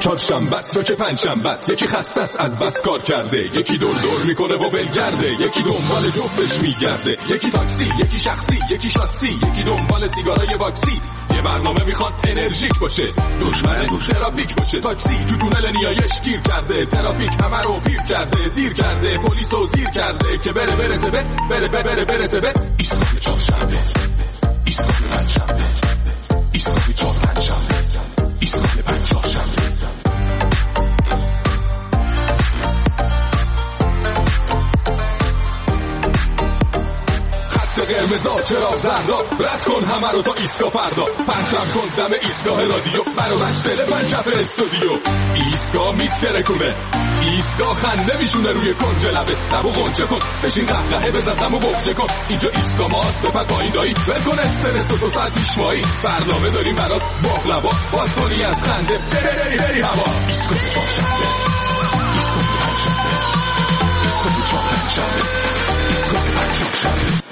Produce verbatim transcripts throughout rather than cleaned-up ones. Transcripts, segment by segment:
چهارشنبه است یا که پنجشنبه است، یکی خسته است از بس کار کرده، یکی دور دور میکنه و ولگرده، یکی دنبال جفتش میگرده، یکی تاکسی، یکی شخصی، یکی شاسی، یکی دنبال سیگارای واکسی. یه برنامه میخواد انرژیک باشه، دشمن روش ترافیک باشه. تاکسی تو تونل نیایش گیر کرده، ترافیک همه رو پیر کرده، دیر کرده، پلیس رو زیر کرده که بره برسه به بره بره بره برسه به ایستگاه چهارشنبه، ایستگاه پنجشنبه، ایستگاه چهار پنجشنبه، ایستگاه پنج چهارشنبه. قرمزا چراغ زردا، رد کن همه رو تا ایستگاه فردا، پرچم کن دم ایستگاه رادیو، برو بچ تلفن کف استودیو. ایستگاه میترکونه، ایستگاه خنده میشونه روی کنج لبه، لبو غنچه کن، بشین قهقهه بزن دمو بخچه کن. اینجا ایستگاه ماست، بپر پایین دایی، ول کن استرس و تو ساعت پیشمایی. برنامه داریم برات باقلوا، باز کنی از خنده بری بری بری هوا. ایستگاه چهارشنبه، ایستگاه پنجشنبه، ایستگاه چهار پنجشنبه، ایستگاه پنج چهارشنبه.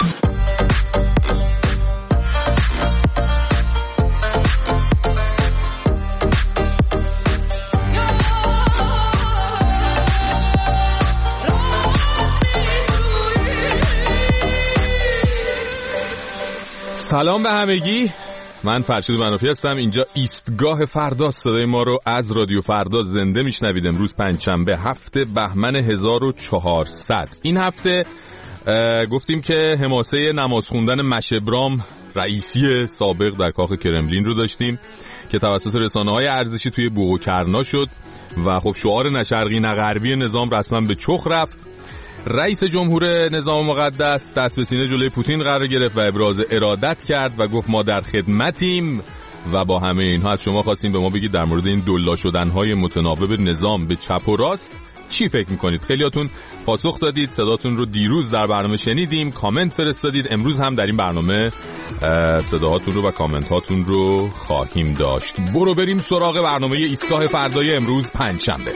سلام به همگی، من فرشید منافی هستم. اینجا ایستگاه فردا، صدای ما رو از رادیو فردا زنده میشنوید. امروز پنجشنبه هفته بهمن هزار و چهارصد. این هفته گفتیم که حماسه نماز خوندن مشبرام رئیسی سابق در کاخ کرملین رو داشتیم که توسط رسانه‌های ارزشی توی بوق و کرنا شد و خب شعار نه شرقی نه غربی نظام رسما به چخ رفت. رئیس جمهور نظام مقدس دست به سینه جلوی پوتین قرار گرفت و ابراز ارادت کرد و گفت ما در خدمتیم و با همه اینها از شما خواستیم به ما بگید در مورد این دلا شدن‌های متناوب نظام به چپ و راست چی فکر میکنید؟ خیلیاتون پاسخ دادید، صداتون رو دیروز در برنامه شنیدیم، کامنت فرستادید، امروز هم در این برنامه صداهاتون رو و کامنت هاتون رو خواهیم داشت. برو بریم سراغ برنامه ایستگاه فردای امروز پنجشنبه.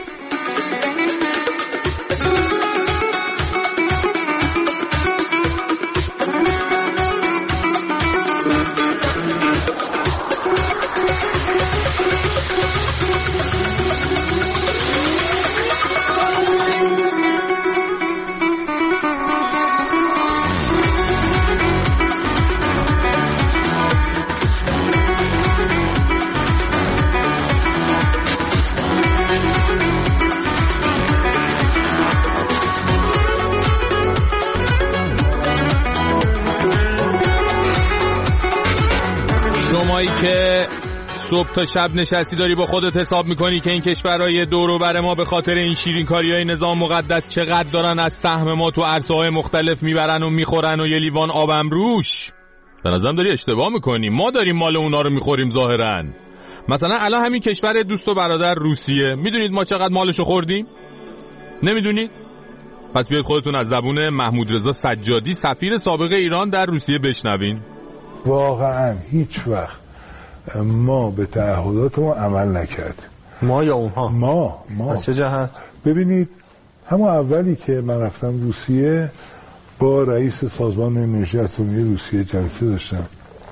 که صبح تا شب نشستی داری با خودت حساب میکنی که این کشورهای دور و بر ما به خاطر این شیرین کاریای نظام مقدس چقدر دارن از سهم ما تو عرصه‌های مختلف میبرن و میخورن و یه لیوان آبم روش. به نظرم داری اشتباه میکنی. ما داریم مال اونا رو میخوریم ظاهرا. مثلا الان همین کشور دوست و برادر روسیه، میدونید ما چقدر مالشو خوردیم؟ نمیدونید؟ پس بیاید خودتون از زبون محمود رضا سجادی سفیر سابق ایران در روسیه بشنوین. واقعا هیچ وقت ما به تعهدات ما عمل نکرد. ما یا اونها؟ ما ما از چه جهت؟ ببینید همون اولی که من رفتم روسیه با رئیس سازمان انرژی اتمی روسیه جلسه داشتم،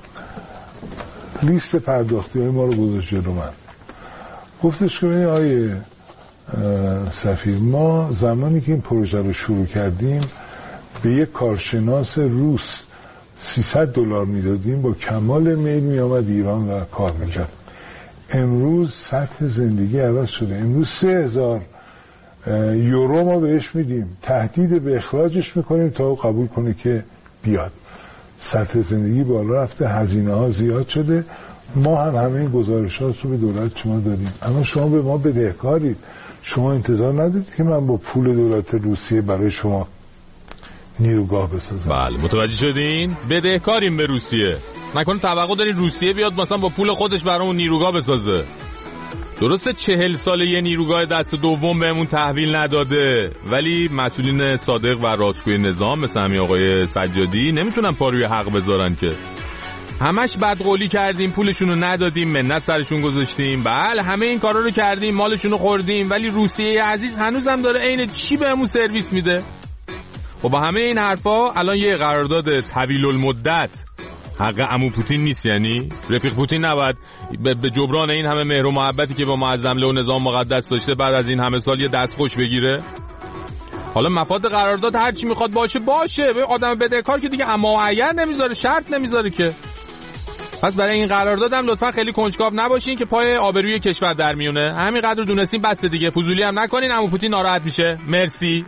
لیست پرداختی های ما رو گذاشت جلو من، گفتش که ببینید آیه سفیر، ما زمانی که این پروژه رو شروع کردیم به یک کارشناس روس سیصد دلار میدادیم، با کمال میل می آمد ایران و کار میکرد. امروز سطح زندگی عوض شده، امروز سه هزار یورو ما بهش میدیم، تهدید به اخراجش میکنیم تا او قبول کنه که بیاد. سطح زندگی بالا رفته، هزینه ها زیاد شده. ما هم همه این گزارشات رو به دولت شما دادیم، اما شما به ما بدهکارید. شما انتظار ندارید که من با پول دولت روسیه برای شما نیروگاه بسازم. بله متوجه شدین؟ بدهکاریم به روسیه. نکنه توقع دارین روسیه بیاد مثلا با پول خودش برامون نیروگاه بسازه. درسته چهل ساله یه نیروگاه دست دوم بهمون تحویل نداده، ولی مسئولین صادق و راستگوی نظام مثل همین آقای سجادی نمیتونن پا روی حق بذارن که. همش بدقولی کردیم، پولشون رو ندادیم، منت سرشون گذاشتیم، بله همه این کارا رو کردیم، مالشون رو خوردیم، ولی روسیه عزیز هنوزم داره عین چی بهمون سرویس میده. و با همه این حرفا الان یه قرارداد طویل المدت حق عمو پوتین نیست؟ یعنی رفیق پوتین نباید به جبران این همه مهر و محبتی که با معظمله و نظام مقدس داشته بعد از این همه سال یه دستخوش بگیره؟ حالا مفاد قرارداد هر چی میخواد باشه باشه، به آدم بدهکار که دیگه اما اگر نمیذاره، شرط نمیذاره که. پس برای این قرارداد هم لطفا خیلی کنجکاو نباشین که پای آبروی کشور در میونه. همینقدر دونستین بس دیگه، فضولی هم نکنین، عمو پوتین ناراحت میشه. مرسی.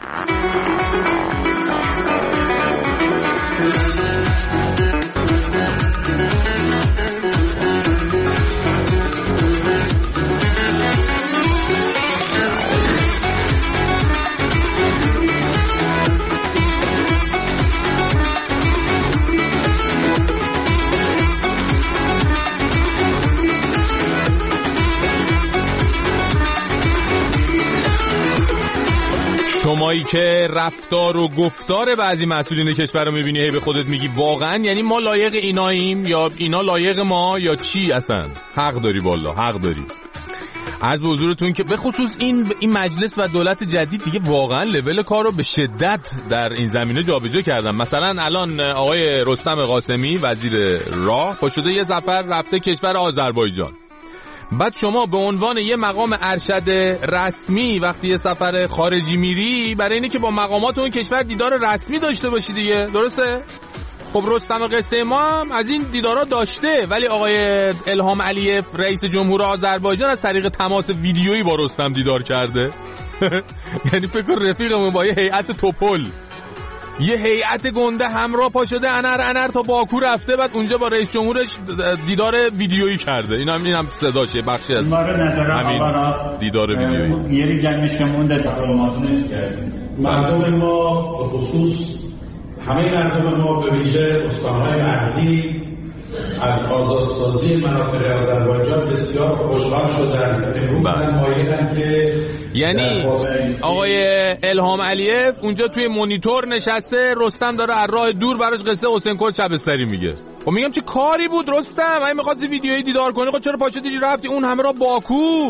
شمایی که رفتار و گفتار بعضی مسئولین کشور رو میبینی هی به خودت میگی واقعا یعنی ما لایق ایناییم یا اینا لایق ما یا چی؟ اصلا حق داری، والله حق داری. عرض به حضورتون که به خصوص این این مجلس و دولت جدید دیگه واقعا لول کار رو به شدت در این زمینه جابجا کردن. مثلا الان آقای رستم قاسمی وزیر راه پا شده یه سفر رفته کشور آذربایجان. بعد شما به عنوان یه مقام ارشد رسمی وقتی یه سفر خارجی میری برای اینه که با مقامات اون کشور دیدار رسمی داشته باشی دیگه، درسته؟ خب رستم قصه ما هم از این دیدارا داشته، ولی آقای الهام علیف رئیس جمهور آذربایجان از طریق تماس ویدیویی با رستم دیدار کرده. یعنی فکر کن رفیقمون با یه هیئت توپل، یه هیئت گنده همراه پا شده انر انر تا باکو رفته، بعد اونجا با رئیس جمهورش دیدار ویدیویی کرده. این هم این هم صداشه، بخشی از همین دیدار ویدیویی. یه جنبش که مونده دیپلماسیش کردیم. مردم ما به خصوص همه مردم ما به ویژه استان‌های مرزی از آزادسازی مناطق آذربایجان بسیار خوشحال شدن. امروز مایلن که یعنی آقای الهام علیف اونجا توی مونیتور نشسته، رستم داره از راه دور براش قصه حسین کل شبستری میگه. خب میگم چه کاری بود رستم؟ اگه می‌خواستی ویدیویی دیدار کنی خب چرا پاشدی رفتی اون همه را باکو؟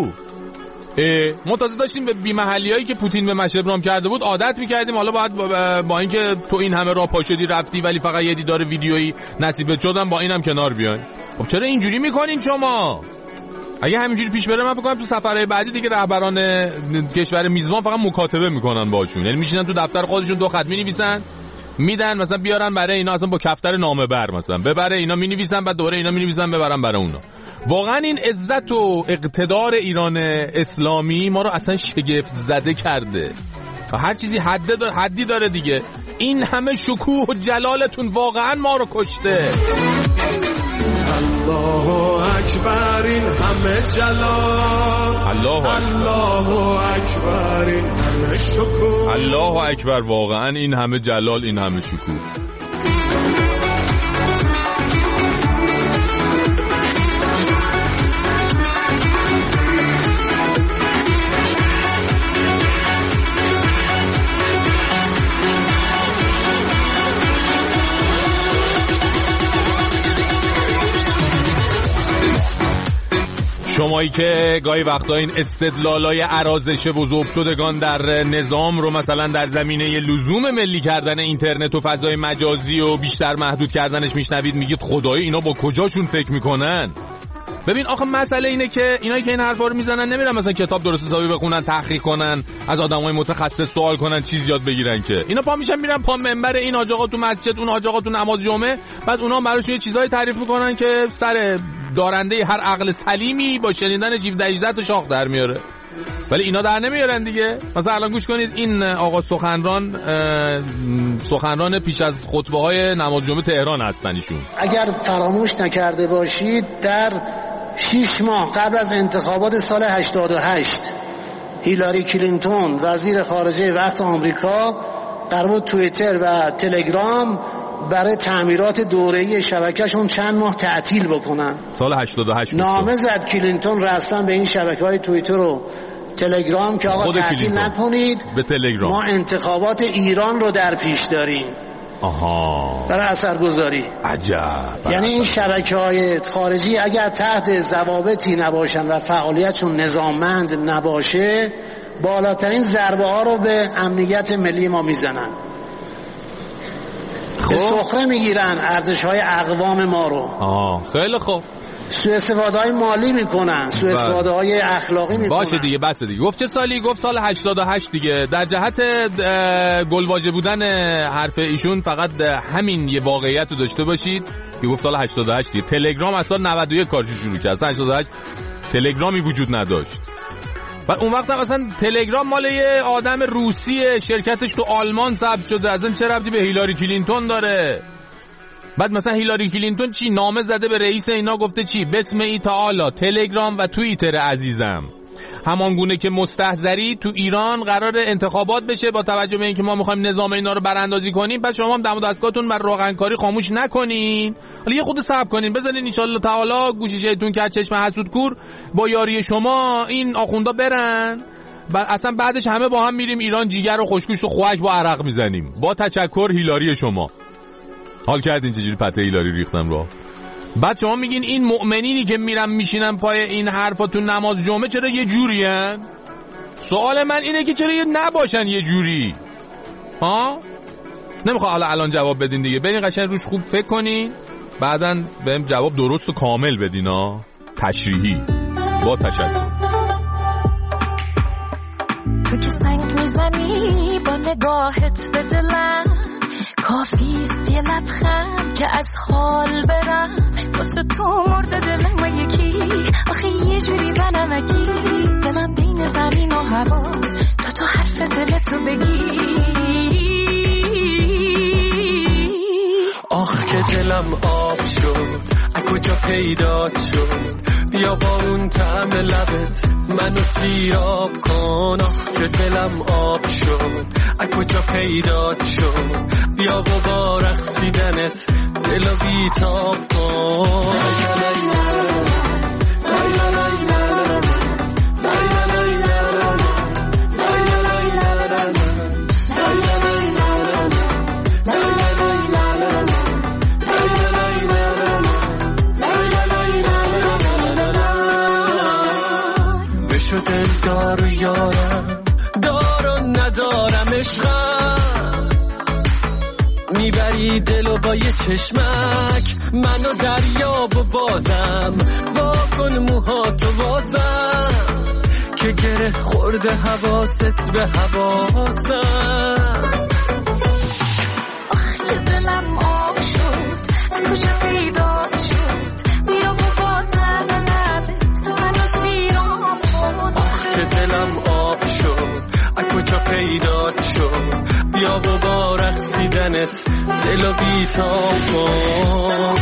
ما تازه داشتیم به بی‌محلیایی که پوتین به مشبرام کرده بود عادت می‌کردیم، حالا باید با اینکه تو این همه راه پاشدی رفتی ولی فقط یه دیدار ویدیویی نصیبت شدن با اینم کنار بیاین. خب چرا اینجوری می‌کنین شما؟ اگه همینجوری پیش بره من فکر کنم تو سفرهای بعدی دیگه رهبران کشور میزبان فقط مکاتبه میکنن باشون، یعنی میشینن تو دفتر خودشون دو خط مینویسن میدن، مثلا بیارن برای اینا اصلا با کفتر نامه بر مثلا ببره، اینا مینویسن بعد دوره اینا مینویسن ببرن برای اونا. واقعا این عزت و اقتدار ایران اسلامی ما رو اصلا شگفت زده کرده و هر چیزی حد دا حدی داره دیگه. این همه شکوه و جلالتون واقعا ما رو کشته. الله اکبر این همه جلال، الله الله اکبر این همه شکوه، الله اکبر واقعا این همه جلال این همه شکوه. شمایی که گاهی وقتا این استدلالای ارازش و ذوب شدگان در نظام رو مثلا در زمینه لزوم ملی کردن اینترنت و فضای مجازی و بیشتر محدود کردنش میشنوید میگید خدایی اینا با کجاشون فکر میکنن؟ ببین آخه مسئله اینه که اینایی که این حرفا رو میزنن نمیرن مثلا کتاب درست حسابی بخونن، تحقیق کنن، از آدمای متخصص سوال کنن، چیز یاد بگیرن که اینا پا میشن میرن پا منبر این حاج آقا تو مسجد، اون حاج آقا تو نماز جمعه، بعد اونا براشون یه چیزایی تعریف میکنن که سر دارنده هر عقل سلیمی با شنیدن جیب دجدت تا شاخ در میاره، ولی اینا در نمیارن دیگه. مثلا الان گوش کنید این آقا سخنران سخنران پیش از خطبه های نماز جمعه تهران هستن ایشون. اگر فراموش نکرده باشید در شش ماه قبل از انتخابات سال هشتاد و هشت هیلاری کلینتون وزیر خارجه وقت آمریکا قرار بود توییتر و تلگرام برای تعمیرات دوره‌ای شبکه‌شون چند ماه تعطیل بکنن. سال هشتاد و هشت نامه زد کلینتون رسما به این شبکه‌های توییتر و تلگرام که آقا تعطیل نکنید، به تلگرام ما انتخابات ایران رو در پیش داریم. آها، برای اثرگذاری. عجب. یعنی این شبکه‌های خارجی اگر تحت ضوابطی نباشن و فعالیتشون نظاممند نباشه بالاترین ضربه ها رو به امنیت ملی ما میزنن. به سخره میگیرن ارزش‌های اقوام ما رو. آه خیلی خوب. سوء استفاده‌های مالی میکنن، سوء استفاده‌های اخلاقی میکنن. باشه دیگه، بس دیگه. گفت چه سالی؟ گفت سال هشتاد و هشت دیگه. در جهت گلواژه بودن حرف ایشون فقط همین یه واقعیت رو داشته باشید که گفت سال هشتاد و هشت دیگه. تلگرام از سال نود و یک کارش شروع کرد. سال هشتاد و هشت تلگرامی وجود نداشت. و اون وقت هم اصلا تلگرام مال یه آدم روسیه، شرکتش تو آلمان ثبت شده. اصلا چه ربطی به هیلاری کلینتون داره؟ بعد مثلا هیلاری کلینتون چی نامه زده به رئیس اینا، گفته چی؟ بسم ای تعالی تلگرام و توییتر عزیزم، همانگونه که مستحضری تو ایران قرار انتخابات بشه با توجه به اینکه ما میخوایم نظام اینا رو براندازی کنیم، پس شما هم دم و دستگاهتون بر روغنکاری خاموش نکنین. حالا یه خود صبر کنین، بذارین ان شاءالله تعالی گوشی شیطون که چشم حسود کور با یاری شما این آخوندا برن. و اصلا بعدش همه با هم میریم ایران، جیگر و خشکوش و خوک با عرق میزنیم. با تشکر هیلاری شما. حال کردین چجوری پته هیلاری ریختم رو؟ بعد شما میگین این مؤمنینی که میرن میشینن پای این حرفا تو نماز جمعه چرا یه جوری هن؟ سوال من اینه که چرا یه نباشن یه جوری؟ ها؟ نمیخواه حالا الان جواب بدین دیگه، برین قشنگ روش خوب فکر کنین، بعداً بهم جواب درست و کامل بدین ها، تشریحی. با تشکر. تو که سنگ میزنی با نگاهت به دلم، کافیست یه لبخند که از حال برم، واسه تو مرده دلم یکی، آخه یه جوری بنمکی، دلم بین زمین و هواش، تو تو حرف دلتو بگی. آخ که دلم آب شد، از کجا پیدات شد، بیا با اون طعم لبت منو سیراب کن. آخ که دلم آب شد، از کجا پیدات شد، بیا با با رقصیدنت دلو بیتاب کن. بشو دلدار و یارم، دارو ندارم عشقم، میبری دلو با یه چشمک، منو دریاب و بازم، واکن موهاتو بازم، که گره خورده حواست به حواسم. آخ که دلم آب شد، از کجا پیدات شد، بیا با طعم لبت منو سیراب کن. آخ که دلم آب شد، از کجا پیدات شد، بیا با با رقصیدنت دلو بیتاب کن.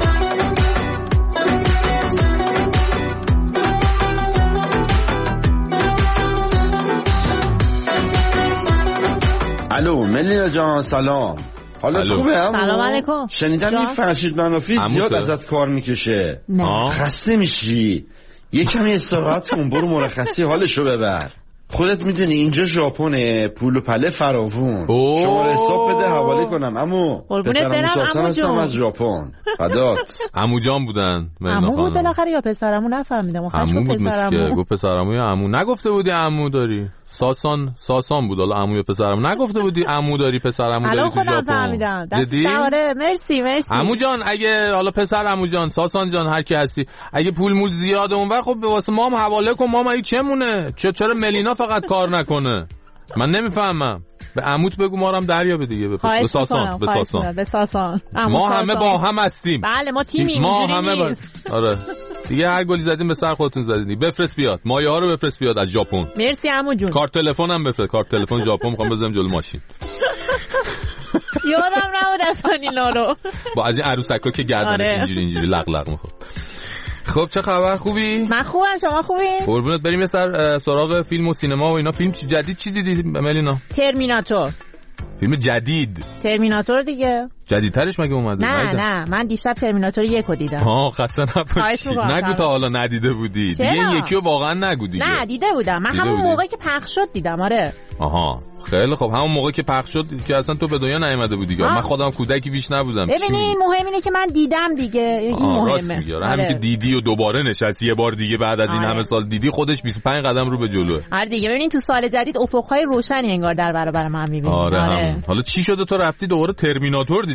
الو ملینا جان سلام، حالت خوبه؟ سلام علیکم. شنیدم این فرشید منافی زیاد ازت کار میکشه، خسته میشی، یه کمی استراحت کن، برو مرخصی حالشو ببر. خودت میدونی اینجا ژاپنه، پول و پله فراوون، شماره حساب بده حواله کنم. عمو پسرمو ساسان هستم از ژاپن. فدات. عمو جان بودن. عمو بود بالاخره یا پسرمو؟ نفهمیدم. عمو بود پسرمو. گفت پسرمو یا عمو؟ نگفته بودی عمو داری؟ ساسان ساسان بود. حالا عمو یا پسرمو نگفته بودی عمو داری پسرمو داری تو ژاپن؟ فهمیدم. جدی؟ آره مرسی مرسی. عمو جان اگه حالا پسر عمو جان ساسان جان هر کی هستی، اگه پول مول زیاده اونور خب واسه ما هم حواله کن، ما ما چمونه؟ چرا ملینا فقط کار نکنه؟ من نمیفهمم. به عموت بگو ما رو هم دریابه دیگه. به ساسان به ساسان به ساسان. ما همه با هم هستیم. بله ما تیمیم. ما همه با... آره دیگه هر گلی زدیم به سر خودتون زدین. بفرست بیاد مایه ها رو بفرست بیاد از ژاپن. مرسی عمو جون. کارت تلفن هم بفرست. کارت تلفن ژاپن میخوام بزنم جلوی ماشین. یادم نبود اصلا اینا رو. با از این عروسکا که گردنش اینجوری اینجوری لق لق میخواد. خب چه خبر؟ خوبی؟ من خوبم، شما خوبی؟ قربونت بریم. یه سر سراغ فیلم و سینما و اینا. فیلم جدید چی دیدی ملینا؟ ترمیناتور. فیلم جدید؟ ترمیناتور دیگه. جدیدترش مگه اومده؟ نه نه, نه من دیشب ترمیناتور یکو دیدم. ها خسته نباشی. نگو تا حالا ندیده بودی. دیگه این یکی رو واقعا نگو دیگه. نه دیده بودم. من همون موقعی که پخش شد دیدم. آره. آها خیلی خب. همون موقع که پخش شد که اصلا تو به دنیا نیومده بودی. من خودم کودکی بیش نبودم. ببینین مهم اینه که من دیدم دیگه. این مهمه. آره. همین که دیدی و دوباره نشستی یه بار دیگه بعد از این آره. همه سال دیدی، خودش بیست و پنج قدم رو به جلوه. آره دیگه. ببینین تو سال جدید افق‌های روشنی انگار در برابر من می‌بینیم. آره, آره. حالا چی شده تو رفتی دوباره ترمیناتور دیدی؟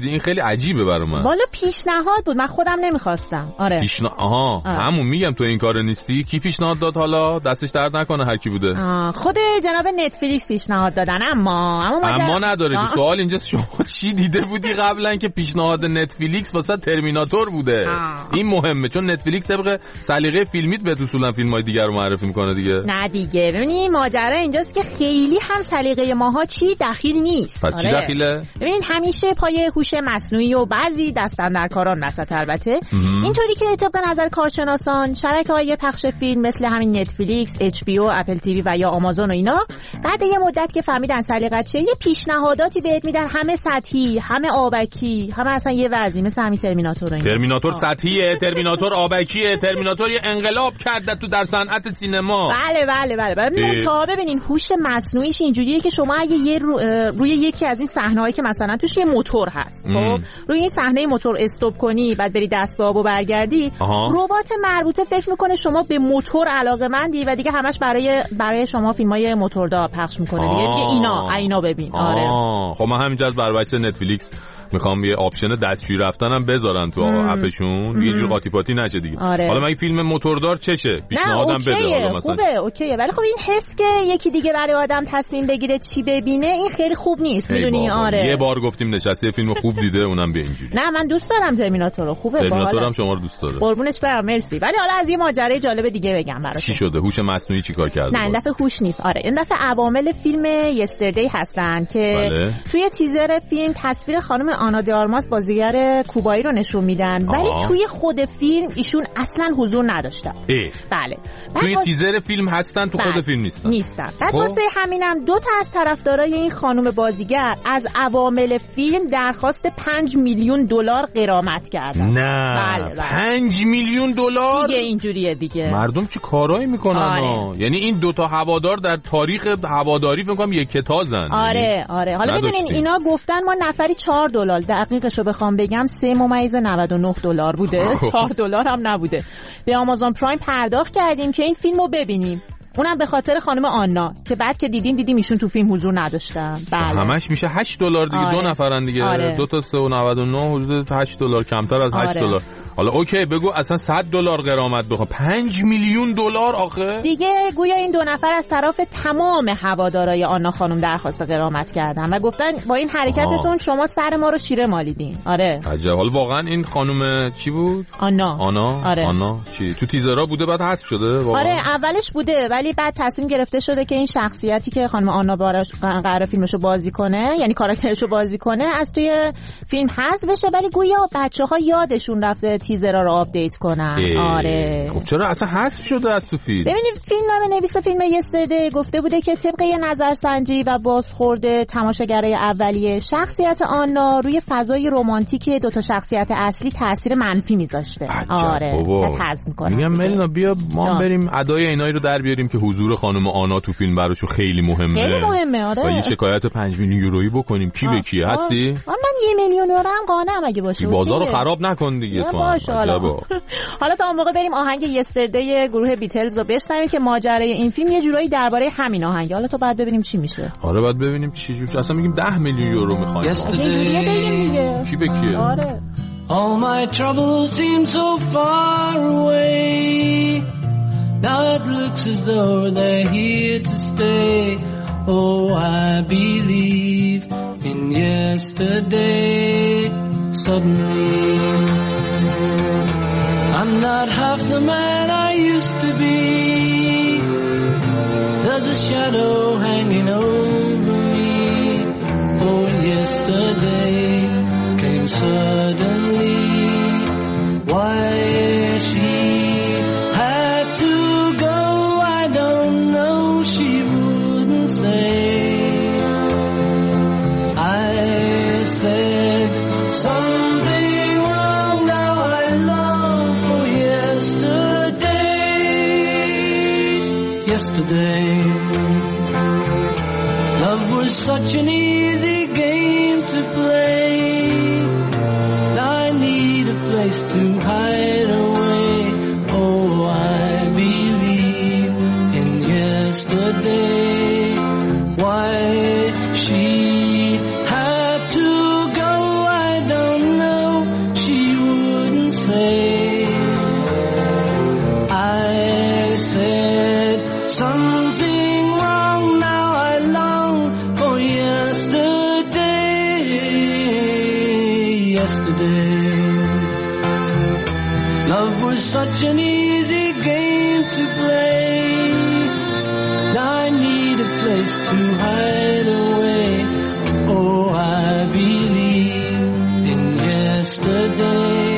کردی این خیلی عجیبه برای من. والا پیشنهاد بود، من خودم نمیخواستم. آره پیشنا... آها آه. همون میگم تو این کار نیستی. کی پیشنهاد داد حالا؟ دستش درد نکنه هر کی بوده. آه. خود جناب نتفلیکس پیشنهاد دادن. اما اما, اما نداره که سوال اینجا شما چی دیده بودی قبلا که پیشنهاد نتفلیکس واسه ترمیناتور بوده؟ آه. این مهمه چون نتفلیکس طبق سلیقه فیلمیت به اصولا فیلم‌های دیگر رو معرفی میکنه دیگه. نه دیگه ببینید ماجرا اینجاست که خیلی هم سلیقه ماها چی دخیل نیست. پس چی دخیله؟ ببینید همیشه پای هوش مصنوعی و بعضی دستاندرکاران وسط البته اینطوری که طبق نظر کارشناسان شبکه‌های پخش فیلم مثل همین نتفلیکس، اچ بی او، اپل تیوی و یا آمازون و اینا بعد یه مدت که فهمیدن سلیقت چیه یه پیشنهاداتی بهت میدن، همه سطحی، همه آبکی، همه اصلا یه وضعی مثل همین ترمیناتور و اینا. ترمیناتور سطحیه، ترمیناتور آبکیه، ترمیناتور یه انقلاب کرده تو در صنعت سینما. بله بله بله. ببین تا ببینین هوش مصنوعیش اینجوریه که شما اگه یه رو روی یکی از این صحنه‌هایی که مثلا توش یه موتور هست، خب روی این صحنه موتور استاپ کنی بعد بری دست به آب و برگردی، ربات مربوطه فکر میکنه شما به موتور علاقه‌مندی و دیگه همش برای برای شما فیلمای موتوردار پخش میکنه دیگه. دیگه اینا اینا ببین. آره خب من همینجا از برابر نتفلیکس میخوام یه آپشن دستشویی رفتنم بذارن تو اپشون یه جور قاطی پاتی نشه دیگه. آره. حالا مگه فیلم موتوردار چشه؟ پیشنهادم بده حالا مثلا. خوبه اوکیه ولی خب این حس که یکی دیگه برای آدم تصمیم بگیره چی ببینه این خیلی خوب نیست میدونی. آره یه بار گفتیم نشسته فیلم خوب دیده اونم به اینجوری. نه من دوست دارم ترمیناتور رو. خوبه ترمیناتورم شما رو دوست داره. قربونش برم مرسی. ولی حالا از یه ماجرای جالب دیگه بگم براتون. چی شده؟ هوش مصنوعی چیکار کرده؟ نه این دفعه هوش نیست. آره این دفعه عوامل فیلم یستردی هستن که بله. توی تیزر فیلم تصویر خانم آنا دی آرماس بازیگر کوبایی رو نشون میدن ولی آه. توی خود فیلم ایشون اصلا حضور نداشتن. بله توی تیزر فیلم هستن تو خود فیلم نیستن نیستن بعد واسه همینم دو تا از طرفدارای این خانم بازیگر از عوامل فیلم درخواست پنج میلیون دلار غرامت کردن. نه بله بله. پنج میلیون دلار دیگه اینجوریه دیگه. مردم چی کارایی میکنن؟ آره. یعنی این دو تا هوادار در تاریخ هواداری فکر کنم یک کتازن. آره یعنی آره حالا ببینین اینا گفتن ما نفری چهار دلار دقیقشو بخوام بگم سه ممیز نود و نه دلار بوده. چهار دلار هم نبوده. به آمازون پرایم پرداخت کردیم که این فیلمو ببینیم. اونم به خاطر خانم آنا که بعد که دیدیم دیدیم ایشون تو فیلم حضور نداشتن. بله همش میشه هشت دلار دیگه. آره. دو نفرن دیگه. آره. دو تا سه و نود و نه حدود هشت دلار کمتر از هشت دلار. حالا اوکی بگو اصلا صد دلار غرامت بخوام. پنج میلیون دلار آخه دیگه گویا این دو نفر از طرف تمام هوادارای آنا خانم درخواست غرامت کردن و گفتن با این حرکتتون آه. شما سر ما رو شیره مالیدین. آره عجب. حالا واقعا این خانم چی بود؟ آنا. آنا آره. آنا چی تو تیزرها بوده بعد حذف شده واقعا؟ آره اولش بوده ولی بعد تصمیم گرفته شده که این شخصیتی که خانم آنا باراش قرار فیلمشو بازی کنه یعنی کاراکترشو بازی کنه از توی فیلم حذف بشه ولی گویا بچه‌ها یادشون رفته تیزرها رو آپدیت کنن. آره خب چرا اصلا حذف شده از تو فیلم؟ ببینید فیلمنامه نویس فیلم یستردی گفته بوده که طبق یه نظرسنجی و بازخورد تماشاگرای اولیه شخصیت آنا روی فضای رمانتیک دو تا شخصیت اصلی تاثیر منفی میذاشته. آره حذف میکنه. میگم ملینا بیا ما جان. بریم ادای اینایی رو در بیاریم که حضور خانم آنا تو فیلم براشون خیلی مهمه. خیلی مهمه. آره و یه شکایت پنج میلیون یورویی بکنیم. کی به کی هستی؟ من یه میلیون یورو هم قانعم اگه باشه. بازار رو خراب نکن دیگه تو. حالا تا اون موقع بریم آهنگ یستردی گروه بیتلز رو بشنویم که ماجرای این فیلم یه جورایی درباره همین آهنگ. حالا تو بعد ببینیم چی میشه. آره بعد ببینیم چی جوری. اصلا میگیم ده میلیون یورو میخوایم. کی به کیه؟ آره All my troubles seem so far away. Now it looks as though they're here to stay. Oh, I believe in yesterday. Suddenly I'm not half the man I used to be. There's a shadow hanging over me. Oh, yesterday came suddenly. Why she had to go, I don't know. She wouldn't say. I said something wrong. Now I long for yesterday. Yesterday, love was such an easy game to play. Now I need a place to hide away. Oh, I believe in yesterday. Why she had to go, I don't yesterday. Love was such an easy game to play. Now I need a place to hide away. Oh, I believe in yesterday.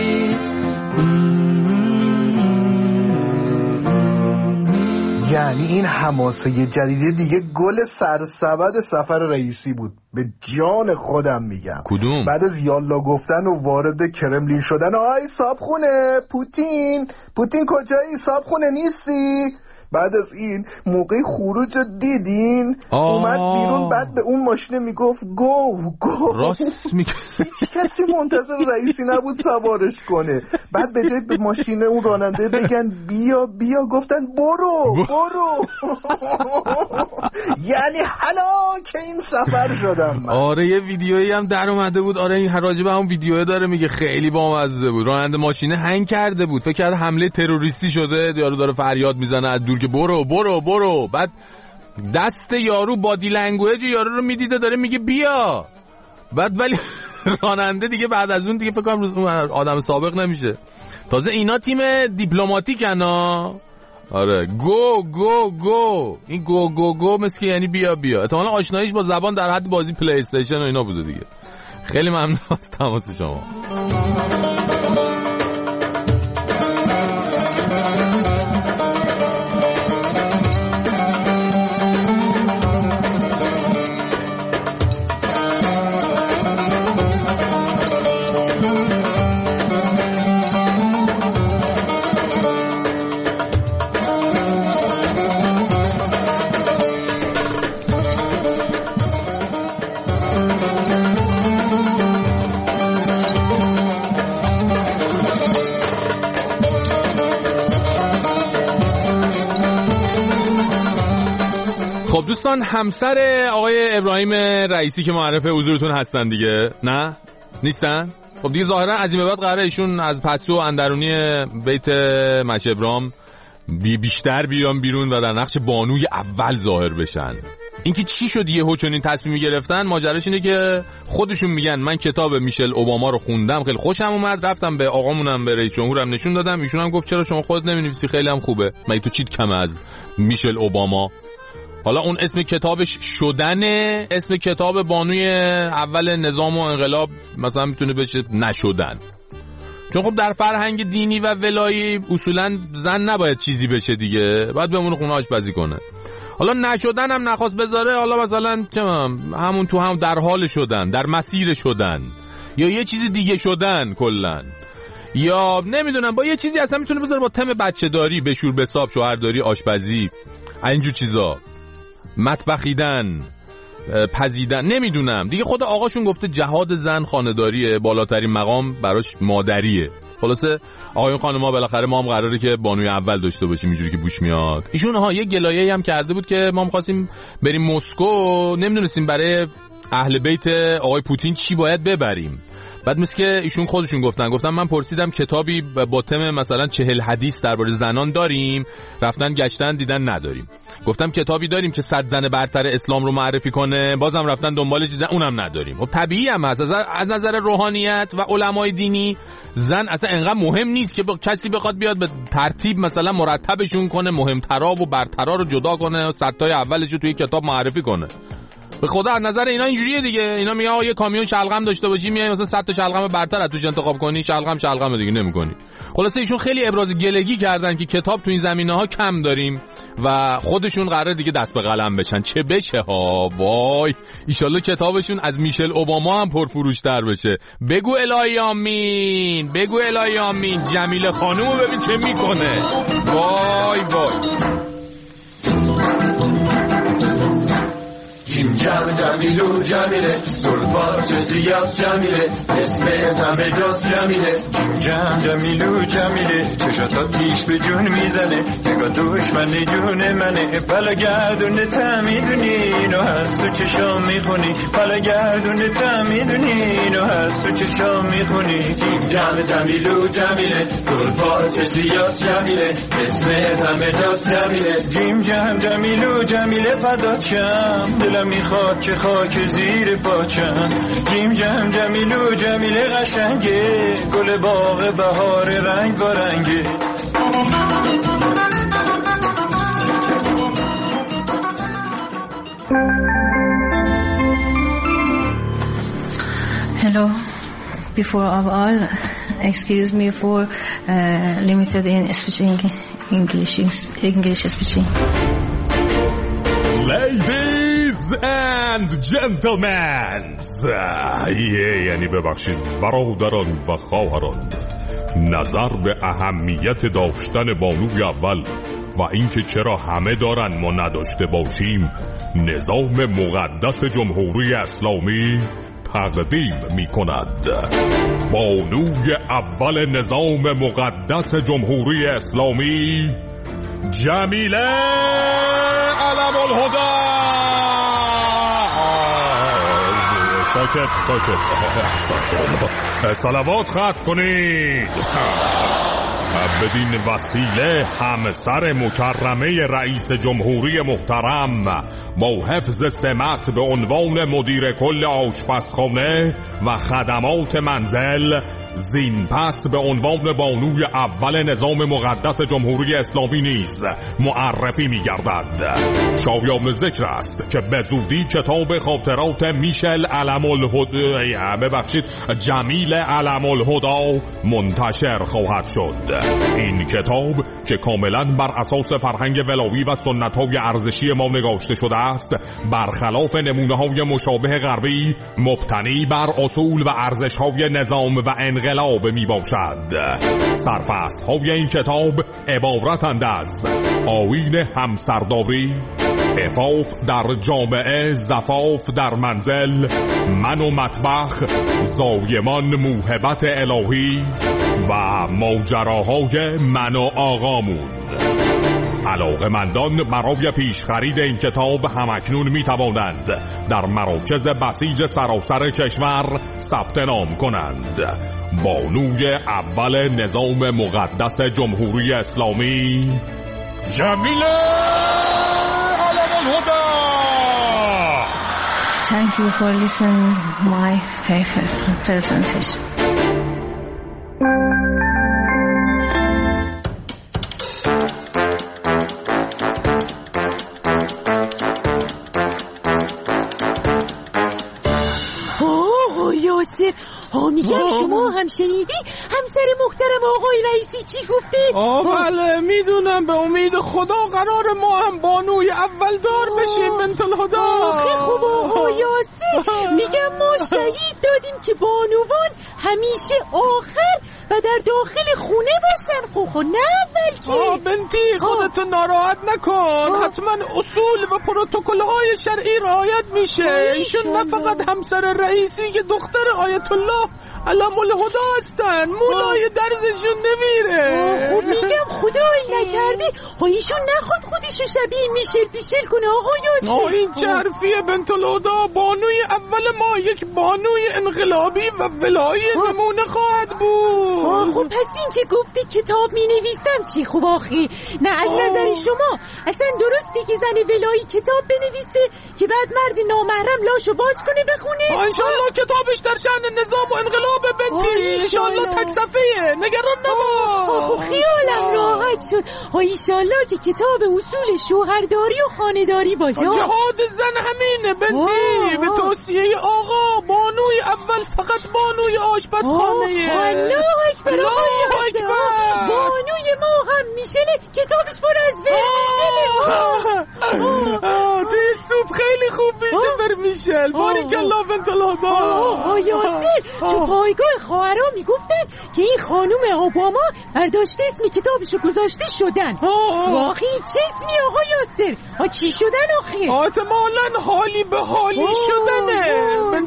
یعنی این حماسه جدیده دیگه گل سرسبد سفر رئیسی بود، به جان خودم میگم. کدوم؟ بعد از یالا گفتن و وارد کرملین شدن، آی صابخونه پوتین پوتین کجایی؟ صابخونه نیستی؟ بعد از این موقع خروج دیدین آه. اومد بیرون، بعد به اون ماشینه میگفت گو گو. راست میگه. هیچ کسی منتظر رئیسی نبود سوارش کنه. بعد به جای به ماشینه اون راننده بگن بیا بیا گفتن برو برو. یعنی حالا که این سفر شدم من. آره یه ویدیویی هم در اومده بود. آره این راجبه هم ویدیوی داره میگه خیلی بامزه بود. راننده ماشینه هنگ کرده بود، فکر کرد حمله تروریستی شده، یارو داره فریاد میزنه از دور که برو برو برو. بعد دست یارو بادی لنگویج یارو رو میدیده داره میگه بیا. بعد ولی راننده دیگه بعد از اون دیگه فکر کنم آدم سابق نمیشه. تازه اینا تیم دیپلماتیکن ها. آره گو گو گو. این گو گو گو مثل که یعنی بیا بیا. احتمالاً آشناییش با زبان در حد بازی پلی استیشن و اینا بوده دیگه. خیلی ممنون از تماس شما. دوستان همسر آقای ابراهیم رئیسی که معرف حضورتون هستن دیگه، نه؟ نیستن؟ خب دیگه ظاهرا از این به بعد قراره ایشون از پسو اندرونی بیت مشه ابراهیم بی بیشتر بیان بیرون و در نقش بانوی اول ظاهر بشن. اینکه چی شد یهو چنین تصمیمی گرفتن، ماجراش اینه که خودشون میگن من کتاب میشل اوباما رو خوندم، خیلی خوشم اومد، رفتم به آقامونم به رئیس جمهورم نشون دادم، ایشون هم گفت چرا شما خودت نمی‌نویسی، خیلی هم خوبه، مگه تو چیت کم از میشل اوباما. حالا اون اسم کتابش شدنه، اسم کتاب بانوی اول نظام و انقلاب مثلا میتونه بشه نشدن، چون خب در فرهنگ دینی و ولایی اصولا زن نباید چیزی بشه دیگه، باید بمونه خونه آشپزی کنه. حالا نشدن هم نخواست بذاره، حالا مثلا همون تو هم در حال شدن، در مسیر شدن، یا یه چیزی دیگه شدن کلن، یا نمیدونم با یه چیزی اصلا میتونه بذاره با تم بچه داری، بشور بساب، شوهرداری، آشپزی، اینجور چیزا، مطبخیدن، پزیدن، نمیدونم دیگه. خود آقاشون گفته جهاد زن خانه‌داریه، بالاترین مقام براش مادریه. خلاصه آقایون خانم‌ها بالاخره ما هم قراره که بانوی اول داشته باشیم اینجوری که بوش میاد. ایشون ها یه گلایه‌ای هم کرده بود که ما می‌خواستیم بریم مسکو، نمیدونستیم برای اهل بیت آقای پوتین چی باید ببریم. بعد مثل که ایشون خودشون گفتن گفتن من پرسیدم کتابی با تم مثلا چهل حدیث درباره زنان داریم؟ رفتن گشتن دیدن نداریم. گفتم کتابی داریم که صد زن برتر اسلام رو معرفی کنه؟ بازم رفتن دنبالش دیدن اونم نداریم. خب طبیعی هم هست از نظر روحانیت و علمای دینی زن اصلا انقدر مهم نیست که با کسی بخواد بیاد به ترتیب مثلا مرتبشون کنه، مهمترا و برترا رو جدا کنه و صدتای اولش رو توی کتاب معرفی کنه. به خدا از نظر اینا اینجوریه دیگه. اینا میگن آقا یه کامیون شلغم داشته باشی، میای مثلا صد تا شلغم برتر از توش انتخاب کنی، شلغم شلغم دیگه نمی‌کنی. خلاصه ایشون خیلی ابراز گلگی کردن که کتاب تو این زمینه‌ها کم داریم و خودشون قراره دیگه دست به قلم بشن. چه بشه ها، وای ایشالله کتابشون از میشل اوباما هم پرفروش‌تر بشه. بگو الهی آمین، بگو الهی آمین. جمیله خانومو ببین چه میکنه، وای وای. جیم جم جمیلو جمیله، زلفا چه سیاه جمیله، اسمت همه جاست جمیله. جیم جم جمیلو جمیله، چشاتا تیش به جون میزنه، نگاه دشمن جون منه. پلا گردونه تا میدونی اینو هست تو چشام میخونی، پلا گردونه تا میدونی اینو هست تو چشام میخونی. جیم جم جمیلو جمیله، زلفا چه سیاه جمیله، اسمت همه جاست جمیله. جیم جم جمیلو جمیله، فدات شم دلم میخواد خاک خاک زیر پاچم. جیم جم جمیلو جمیله قشنگه، گل باغ بهار رنگ با رنگه. Hello. Before of all, excuse me for uh, limited in speaking English, English speaking. Ladies and gentlemen. یه یعنی ببخشید برادران و خواهران، نظر به اهمیت داشتن بانوی اول و اینکه چرا همه دارن ما نداشته باشیم، نظام مقدس جمهوری اسلامی تقدیم می کند. بانوی اول نظام مقدس جمهوری اسلامی، جمیله علم الهدی. ساکت ساکت صلوات ختم کنید. بدین وسیله همسر مکرمه رئیس جمهوری محترم با حفظ سمت به عنوان مدیر کل آشپزخانه و خدمات منزل، زین پس به عنوان بانوی اول نظام مقدس جمهوری اسلامی نیز معرفی می گردد. شایان ذکر است که به زودی کتاب خاطرات میشل علم الهدی ببخشید جمیل علم الهدی منتشر خواهد شد. این کتاب که کاملا بر اساس فرهنگ ولایی و سنت‌های ارزشی ما نگاشته شده است، برخلاف نمونه‌های مشابه غربی مبتنی بر اصول و ارزش‌های نظام و انقلاب می باشد. سرفصل‌های این کتاب عبارتند از آیین همسرداری، عفاف در جامعه، زفاف در منزل، من و مطبخ، زایمان موهبت الهی و ماجراهای من و آقامون. علاقه‌مندان برای پیش خرید این کتاب همکنون می توانند در مراکز بسیج سراسر کشور ثبت نام کنند. بانوی اول نظام مقدس جمهوری اسلامی، جمیله علم الهدی. Thank you for listening my presentation. ها میگم شما هم شنیدی همسر محترم آقای رئیسی چی گفته؟ آه بله میدونم، به امید خدا قرار ما هم بانوی اول دار بشیم بنت الهدی. آخه خوب آقا یاسر، میگم ما شهید دادیم که بانوان همیشه آخر و در داخل خونه باشن. خب خب نه اول که. آه بنتی خودتو ناراحت نکن. آه. حتما اصول و پروتکل‌های شرعی رعایت میشه. ایشون نه فقط همسر رئیسی که دختر آیت الله علم الهدی هستن، مولای درزشون نمیره. خب میگم خدایی نکردی ایشون نخواد خودشو شبیه میشل پیشل کنه آقا یاسر. آه این چه حرفیه بنت الهدی؟ بانوی اول ما یک بانوی انقلابی و ولایی نمونه خواهد بود. آه خب پس این که گفتی کتاب می نویسم چی؟ خوب آخی نه از نظر شما اصلا درسته که زن ولایی کتاب بنویسه که بعد مرد نامحرم لاشو باز کنه بخونه؟ انشالله کتابش در شأن نظام و انقلاب بنتی، انشالله تک صفحه‌ایه، نگران نباش. خیالم راحت شد. انشالله که کتاب اصول شوهرداری و خانه‌داری باشه. جهاد زن همینه بنتی. به توصیه آقا بانوی اول فقط بانوی آشپزخانه. الله اکبر، الله اکبر. بانوی ما هم میشله کتابش پر از ورمیشله. توی سوپ خیلی خوب میشه ورمیشل. باریکالله بنت الهدی. آه یاسر تو پایگاه خواهرا میگفتن که این خانوم اوباما برداشته اسم کتابشو گذاشته شدن. واقعی چه اسمی آقا یاسر؟ آ چی شدن آخه؟ احتمالاً حالی به حالی شدنه بنت الهدی.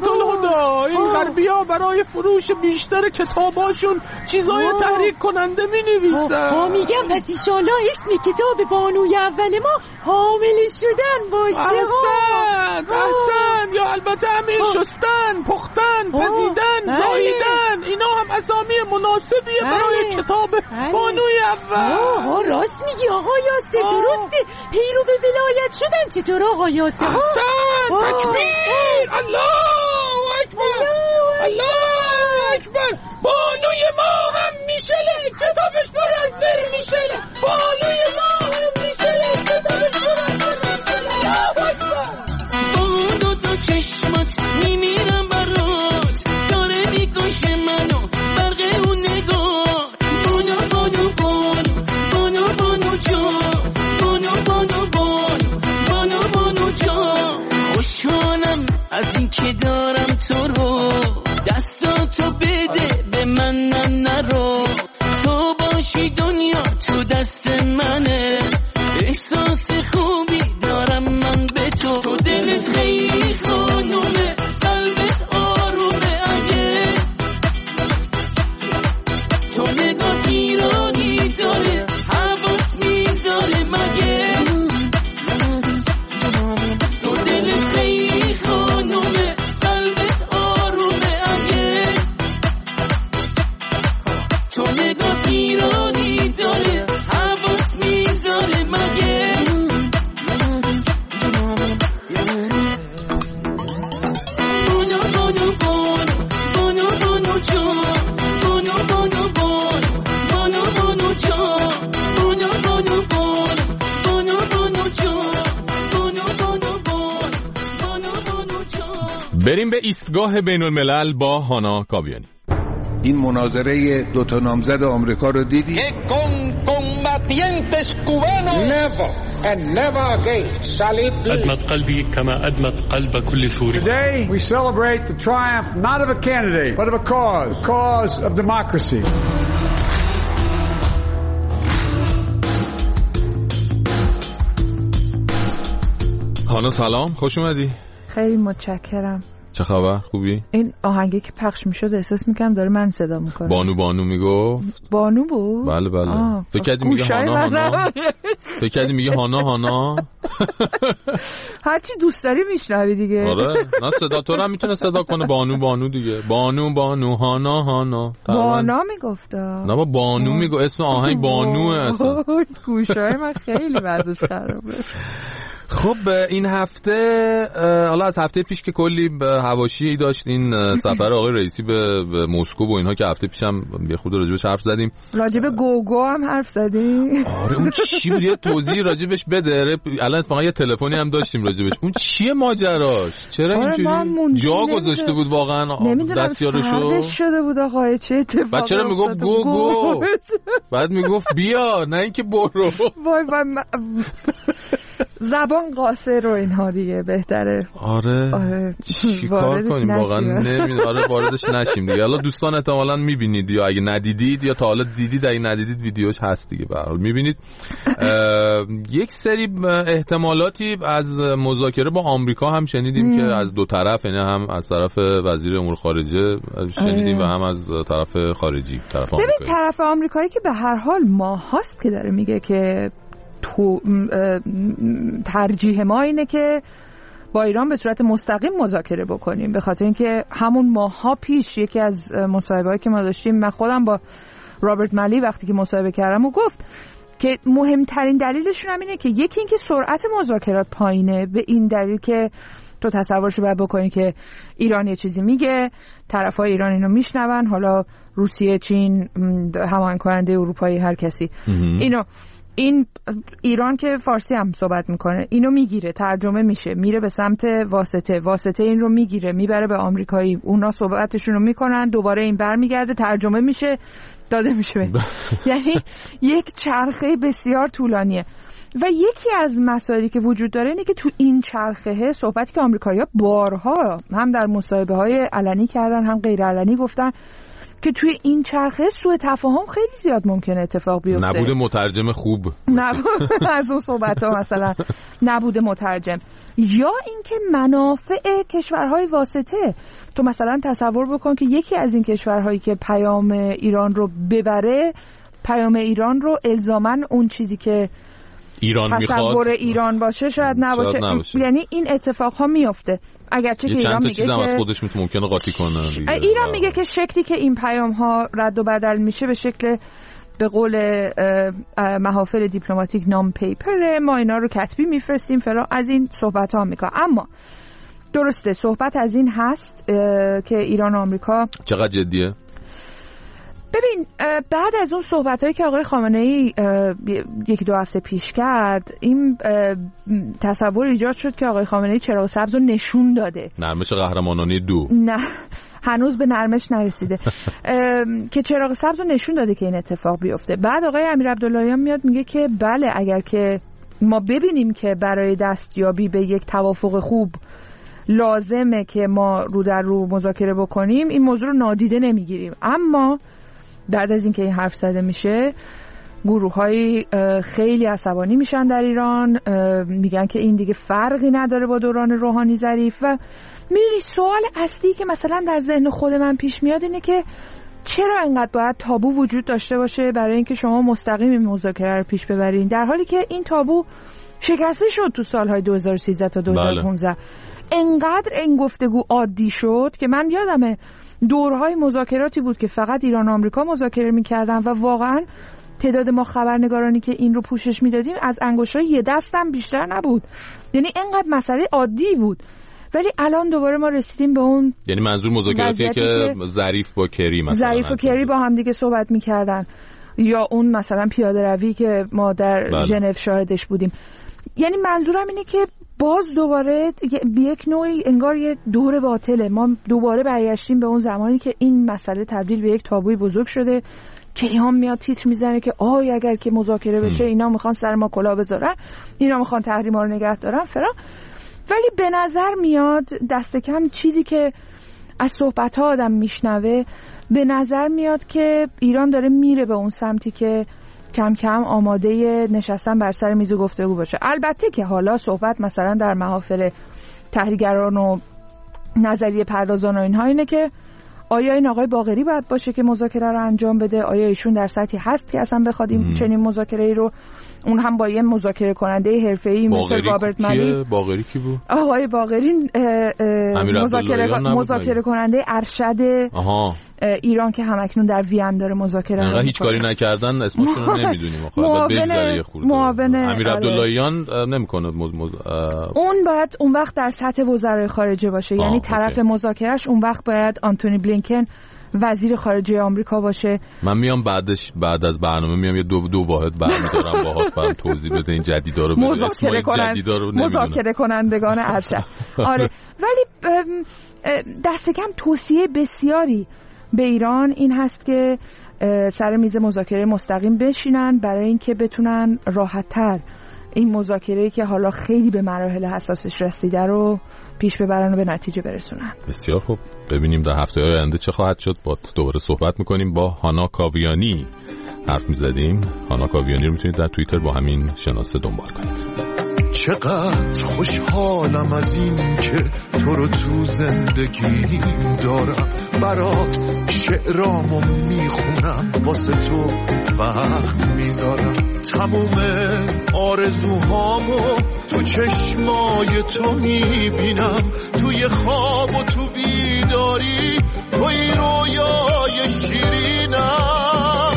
والا این غربی‌ها برای فروش بیشتر کتاباشون چیزای تحریک کننده می‌نویسن. ها میگم پس ایشالا اسم کتاب بانوی اول ما حامل شدن باشه. احسن احسن. یا البته همین شستن، پختن، پزیدن، زاییدن، اینا هم اسامی مناسبیه برای کتاب بانوی اول. آها راست میگی آقا یاسر، درسته. پیرو به ولایت شدن چطور آقا یاسر؟ احسن. تکبیر. الله اکبر. الله اکبر. بانوی ما هم میشله کتابش پر از بر میشله. بانوی ما هم میشله کتابش پر از بر میشله. الله اکبر. با دو تا چشمات میمیرم برات، داره میکشه منو برق اون نگاه. بانو بانو بانو بانو بانو جان، بانو بانو بانو بانو بانو جان. خوشحالم از این که دارم تو رو، دستاتو بده به من نرو. تو باشی دنیا تو دست منه، احساس خوبی دارم من به تو. تو دلت خیلی خانومه، قلبت آرومه. اگه تو نگاه ایرانی داره، حواس میذاره مگه. تو دلت خیلی خانومه، قلبت آرومه. اگه تو نگاه ایرانی داره، حواس میذاره مگه. بریم به ایستگاه بین الملل با هانا کاویانی. این مناظره دو تا نامزد آمریکا رو دیدی؟ Never and never again shall it be. أدمت قلبي كما أدمت قلب كل سوري. Today we celebrate the triumph not of a candidate but of a cause, the cause of democracy. هانا سلام، خوش اومدی. خیلی متشکرم. چه خبر؟ خوبی؟ این آهنگی که پخش میشد احساس میکنم داره من صدا میکنه. بانو بانو میگفت. بانو بود؟ بله بله. فکر کردی میگه هانا هانا. فکر کردی میگه هانا هانا. هرچی دوست داری میشنوی دیگه. آره، نه صدا تو رو هم میتونه صدا کنه بانو بانو دیگه. بانو بانو هانا هانا. بانا میگفتا. نه با بانو میگو، اسم آهنگ بانوه اصلا. گوشای من خیلی وضعش خرابه. خب این هفته، حالا از هفته پیش که کلی حواشی داشت این سفر آقای رئیسی به مسکو و اینها که هفته پیشم یه خود راجبش حرف زدیم. راجب گوگو هم حرف زدیم. آره اون چی بود؟ یه توضیح راجبش بده. الان اتفاقا یه تلفنی هم داشتیم راجبش. اون چیه ماجراش؟ چرا اینجوری جا گذاشته بود واقعا دستیارشو؟ شده بود آقا چه اتفاقی؟ بعد چرا میگفت گوگو؟ بعد میگفت بیا، نه اینکه برو. وای وای زبان قاصر رو اینها دیگه بهتره. آره, آره. چیکار کنیم واقعا نمیدونم. آره واردش نشیم دیگه. حالا دوستان احتمالاً میبینید یا اگه ندیدید یا تا حالا دیدید، اگه ندیدید ویدیوش هست دیگه. به هر حال میبینید یک سری احتمالاتی از مذاکره با آمریکا هم شنیدیم ام. که از دو طرف، یعنی هم از طرف وزیر امور خارجه شنیدیم آره. و هم از طرف خارجی طرف آمریکایی. ببین طرف آمریکایی که به هر حال ما هاست که داره میگه که تو ترجیح ما اینه که با ایران به صورت مستقیم مذاکره بکنیم، به خاطر اینکه همون ماها پیش یکی از مصاحبه‌هایی که ما داشتیم، من خودم با رابرت ملی وقتی که مصاحبه کردم و گفت که مهمترین دلیلشون هم اینه که یکی اینکه سرعت مذاکرات پایینه، به این دلیل که تو تصورشو باید بکنی که ایران یه چیزی میگه، طرفای ایران اینو میشنون، حالا روسیه، چین، هماهنگ کننده اروپایی، هر کسی اینو این ایران که فارسی هم صحبت میکنه اینو میگیره، ترجمه میشه، میره به سمت واسطه، واسطه این رو میگیره میبره به آمریکایی، اونا صحبتشون رو میکنن، دوباره این برمیگرده، ترجمه میشه، داده میشه. یعنی یک چرخه بسیار طولانیه و یکی از مسائلی که وجود داره اینه که تو این چرخه صحبتی که آمریکایی‌ها بارها هم در مصاحبه‌های علنی کردن هم غیر علنی گفتن که توی این چرخه سوء تفاهم خیلی زیاد ممکنه اتفاق بیفته. نبوده مترجم خوب نبود از اون صحبت ها مثلا نبوده مترجم، یا اینکه منافع کشورهای واسطه. تو مثلا تصور بکن که یکی از این کشورهایی که پیام ایران رو ببره، پیام ایران رو الزاماً اون چیزی که ایران تصور ایران باشه شاید نباشه, شاید نباشه. یعنی این اتفاق ها میفته، اگرچه که ایران میگه که از خودش میتونه ممکنه قاطی کنه. ایران آه. میگه که شکلی که این پیام ها رد و بدل میشه به شکل به قول محافل دیپلماتیک نام پیپره، ما اینا رو کتبی میفرستیم فرا، از این صحبت ها میکنه. اما درسته صحبت از این هست که ایران و آمریکا چقدر جدیه. ببین بعد از اون صحبتایی که آقای خامنه‌ای یکی دو هفته پیش کرد، این تصور ایجاد شد که آقای خامنه‌ای چراغ سبز رو نشون داده. نرمش قهرمانانه دو نه هنوز به نرمش نرسیده که چراغ سبز رو نشون داده که این اتفاق بیفته. بعد آقای امیر عبداللهیان میاد میگه که بله اگر که ما ببینیم که برای دستیابی به یک توافق خوب لازمه که ما رو در رو مذاکره بکنیم، این موضوع رو نادیده نمیگیریم. اما بعد از اینکه این حرف زده میشه، گروه‌های خیلی عصبانی میشن در ایران، میگن که این دیگه فرقی نداره با دوران روحانی ظریف. و میری سوال اصلی که مثلا در ذهن خود من پیش میاد اینه که چرا اینقدر باید تابو وجود داشته باشه برای اینکه شما مستقیم این مذاکره رو پیش ببرین، در حالی که این تابو شکسته شد تو سالهای دو هزار و سیزده تا دو هزار و پانزده. انقدر این گفتگو عادی شد که من یادمه دورهای مذاکراتی بود که فقط ایران و آمریکا مذاکره می‌کردن و واقعاً تعداد ما خبرنگارانی که این رو پوشش میدادیم از انگشتای یه دستم بیشتر نبود. یعنی اینقدر مسئله عادی بود. ولی الان دوباره ما رسیدیم به اون، یعنی منظور مذاکراتی که ظریف با کری مثلا ظریف و کری با هم دیگه صحبت می‌کردن، یا اون مثلا پیاده روی که ما در ژنو شاهدش بودیم. یعنی منظورم اینه که باز دوباره به یک نوعی انگار یه دور باطله. ما دوباره برگشتیم به اون زمانی که این مسئله تبدیل به یک تابوی بزرگ شده که اینا میاد تیتر میزنه که آی اگر که مذاکره بشه اینا میخوان سر ما کلاه بذارن، اینا میخوان تحریما رو نگه دارن فرا. ولی به نظر میاد دست کم چیزی که از صحبت‌ها آدم میشنوه، به نظر میاد که ایران داره میره به اون سمتی که کم کم آماده نشستن بر سر میز گفتگو باشه. البته که حالا صحبت مثلا در محافل تحلیلگران و نظریه پردازان و اینها اینه که آیا این آقای باقری باید باشه که مذاکره رو انجام بده، آیا ایشون در سطحی هست که اصلا بخواد چنین مذاکره‌ای رو، اون هم با یه مذاکره کننده حرفه‌ای مثل رابرت مالی. باقری کی بود؟ آقای باقری مذاکره مذاکره کننده ارشد آها. ایران که همکنون در وین داره مذاکره می‌کنه. هیچ کاری نکردن اسمشون رو نمیدونیم. معاون معاون امیر عبداللهیان نمیکنه. مز... اون باید اون وقت در سطح وزرای خارجه باشه. آه، یعنی طرف مذاکرهش اون وقت باید آنتونی بلینکن وزیر خارجه آمریکا باشه. من میام بعدش بعد از برنامه میام یه دو دو واحد برمی‌دارم باهات برام توضیح بده این جدیدا رو، بده مذاکره کنن مذاکره کنندگان ارشد. آره ولی دست کم توصیه بسیاری به ایران این هست که سر میز مذاکره مستقیم بشینن برای اینکه بتونن راحت‌تر این مذاکره‌ای که حالا خیلی به مراحل حساسش رسیده رو پیش ببرن و به نتیجه برسونن. بسیار خوب، ببینیم در هفته‌های آینده چه خواهد شد. با دوباره صحبت می‌کنیم. با هانا کاویانی حرف می‌زدیم. هانا کاویانی رو می‌تونید در توییتر با همین شناسه دنبال کنید. چقدر خوشحالم از این که تو رو تو زندگیم دارم، برات شعرامو میخونم، واسه تو وقت میذارم، تموم آرزوهامو تو چشمای تو میبینم، توی خواب و تو بیداری توی رویای شیرینم،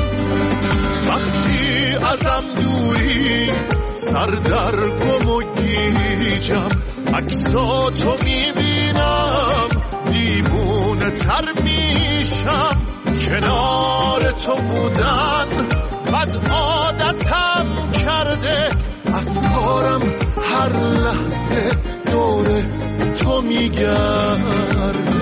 وقتی ازم دوری سر در گم و گیجم، عکساتو میبینم دیوونه تر میشم، کنار تو بودن بد عادتم کرده، افکارم هر لحظه دور تو میگرده.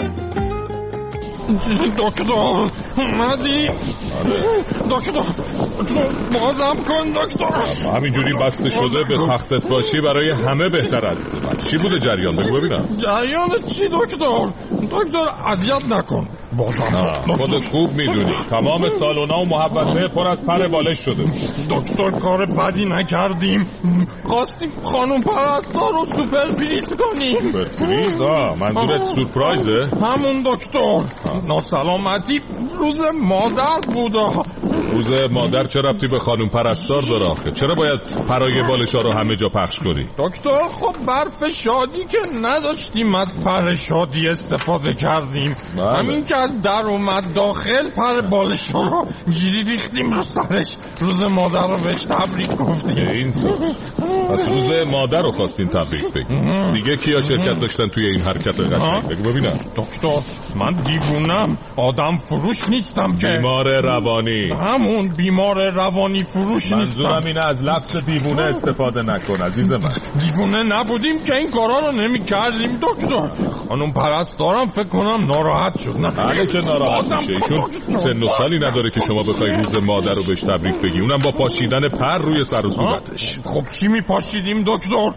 دکتر اومدی؟ دکتر بازم کن دکتر. همینجوری بسته شده به تختت باشی برای همه بهتر از چی بوده جریان؟ بگو ببینم. جریان چی دکتر؟ دکتر اذیت نکن. بازم خودت خوب میدونی تمام سالونا و محوطه پر از پر بالش شده. دکتر کار بدی نکردیم، خواستیم خانم پرستار رو سوپر پریز کنیم. سوپر پریز؟ آه منظورت سورپرایزه؟ همون دکتر. ناسلامتی روز مادر بود. روز مادر چه ربطی به خانم پرستار داره آخه؟ چرا باید پرای بالشا رو همه جا پخش کنی؟ دکتر خب برف شادی که نداشتیم از پر شادی استفاده کردیم. بله. همین که از در اومد داخل پر بالشا رو گیری ریختیم رو سرش، روز مادر رو بهش تبریک گفتیم. اینطور از روز مادر رو خواستین تبریک بگیم. دیگه کیا شرکت داشتن توی این حرکت قشنگ؟ بگو ببینم. دکتر من دیوونم، آدم فروش نیستم که. بیمار روانی. همون بیمار روانی فروش نیستم. منظورم اینه از لفظ دیوونه استفاده نکن عزیز من. دیوونه نبودیم که این کارا رو نمی کردیم دکتر. خانم پرستارم فکر کنم ناراحت شد. نه بله که ناراحت میشه، ایشون سن و سالی نداره که شما بخوای روز مادر رو بهش تبریک بگی، اونم با پاشیدن پر روی سر و صورتش. خب چی می پاشیدیم دکتر؟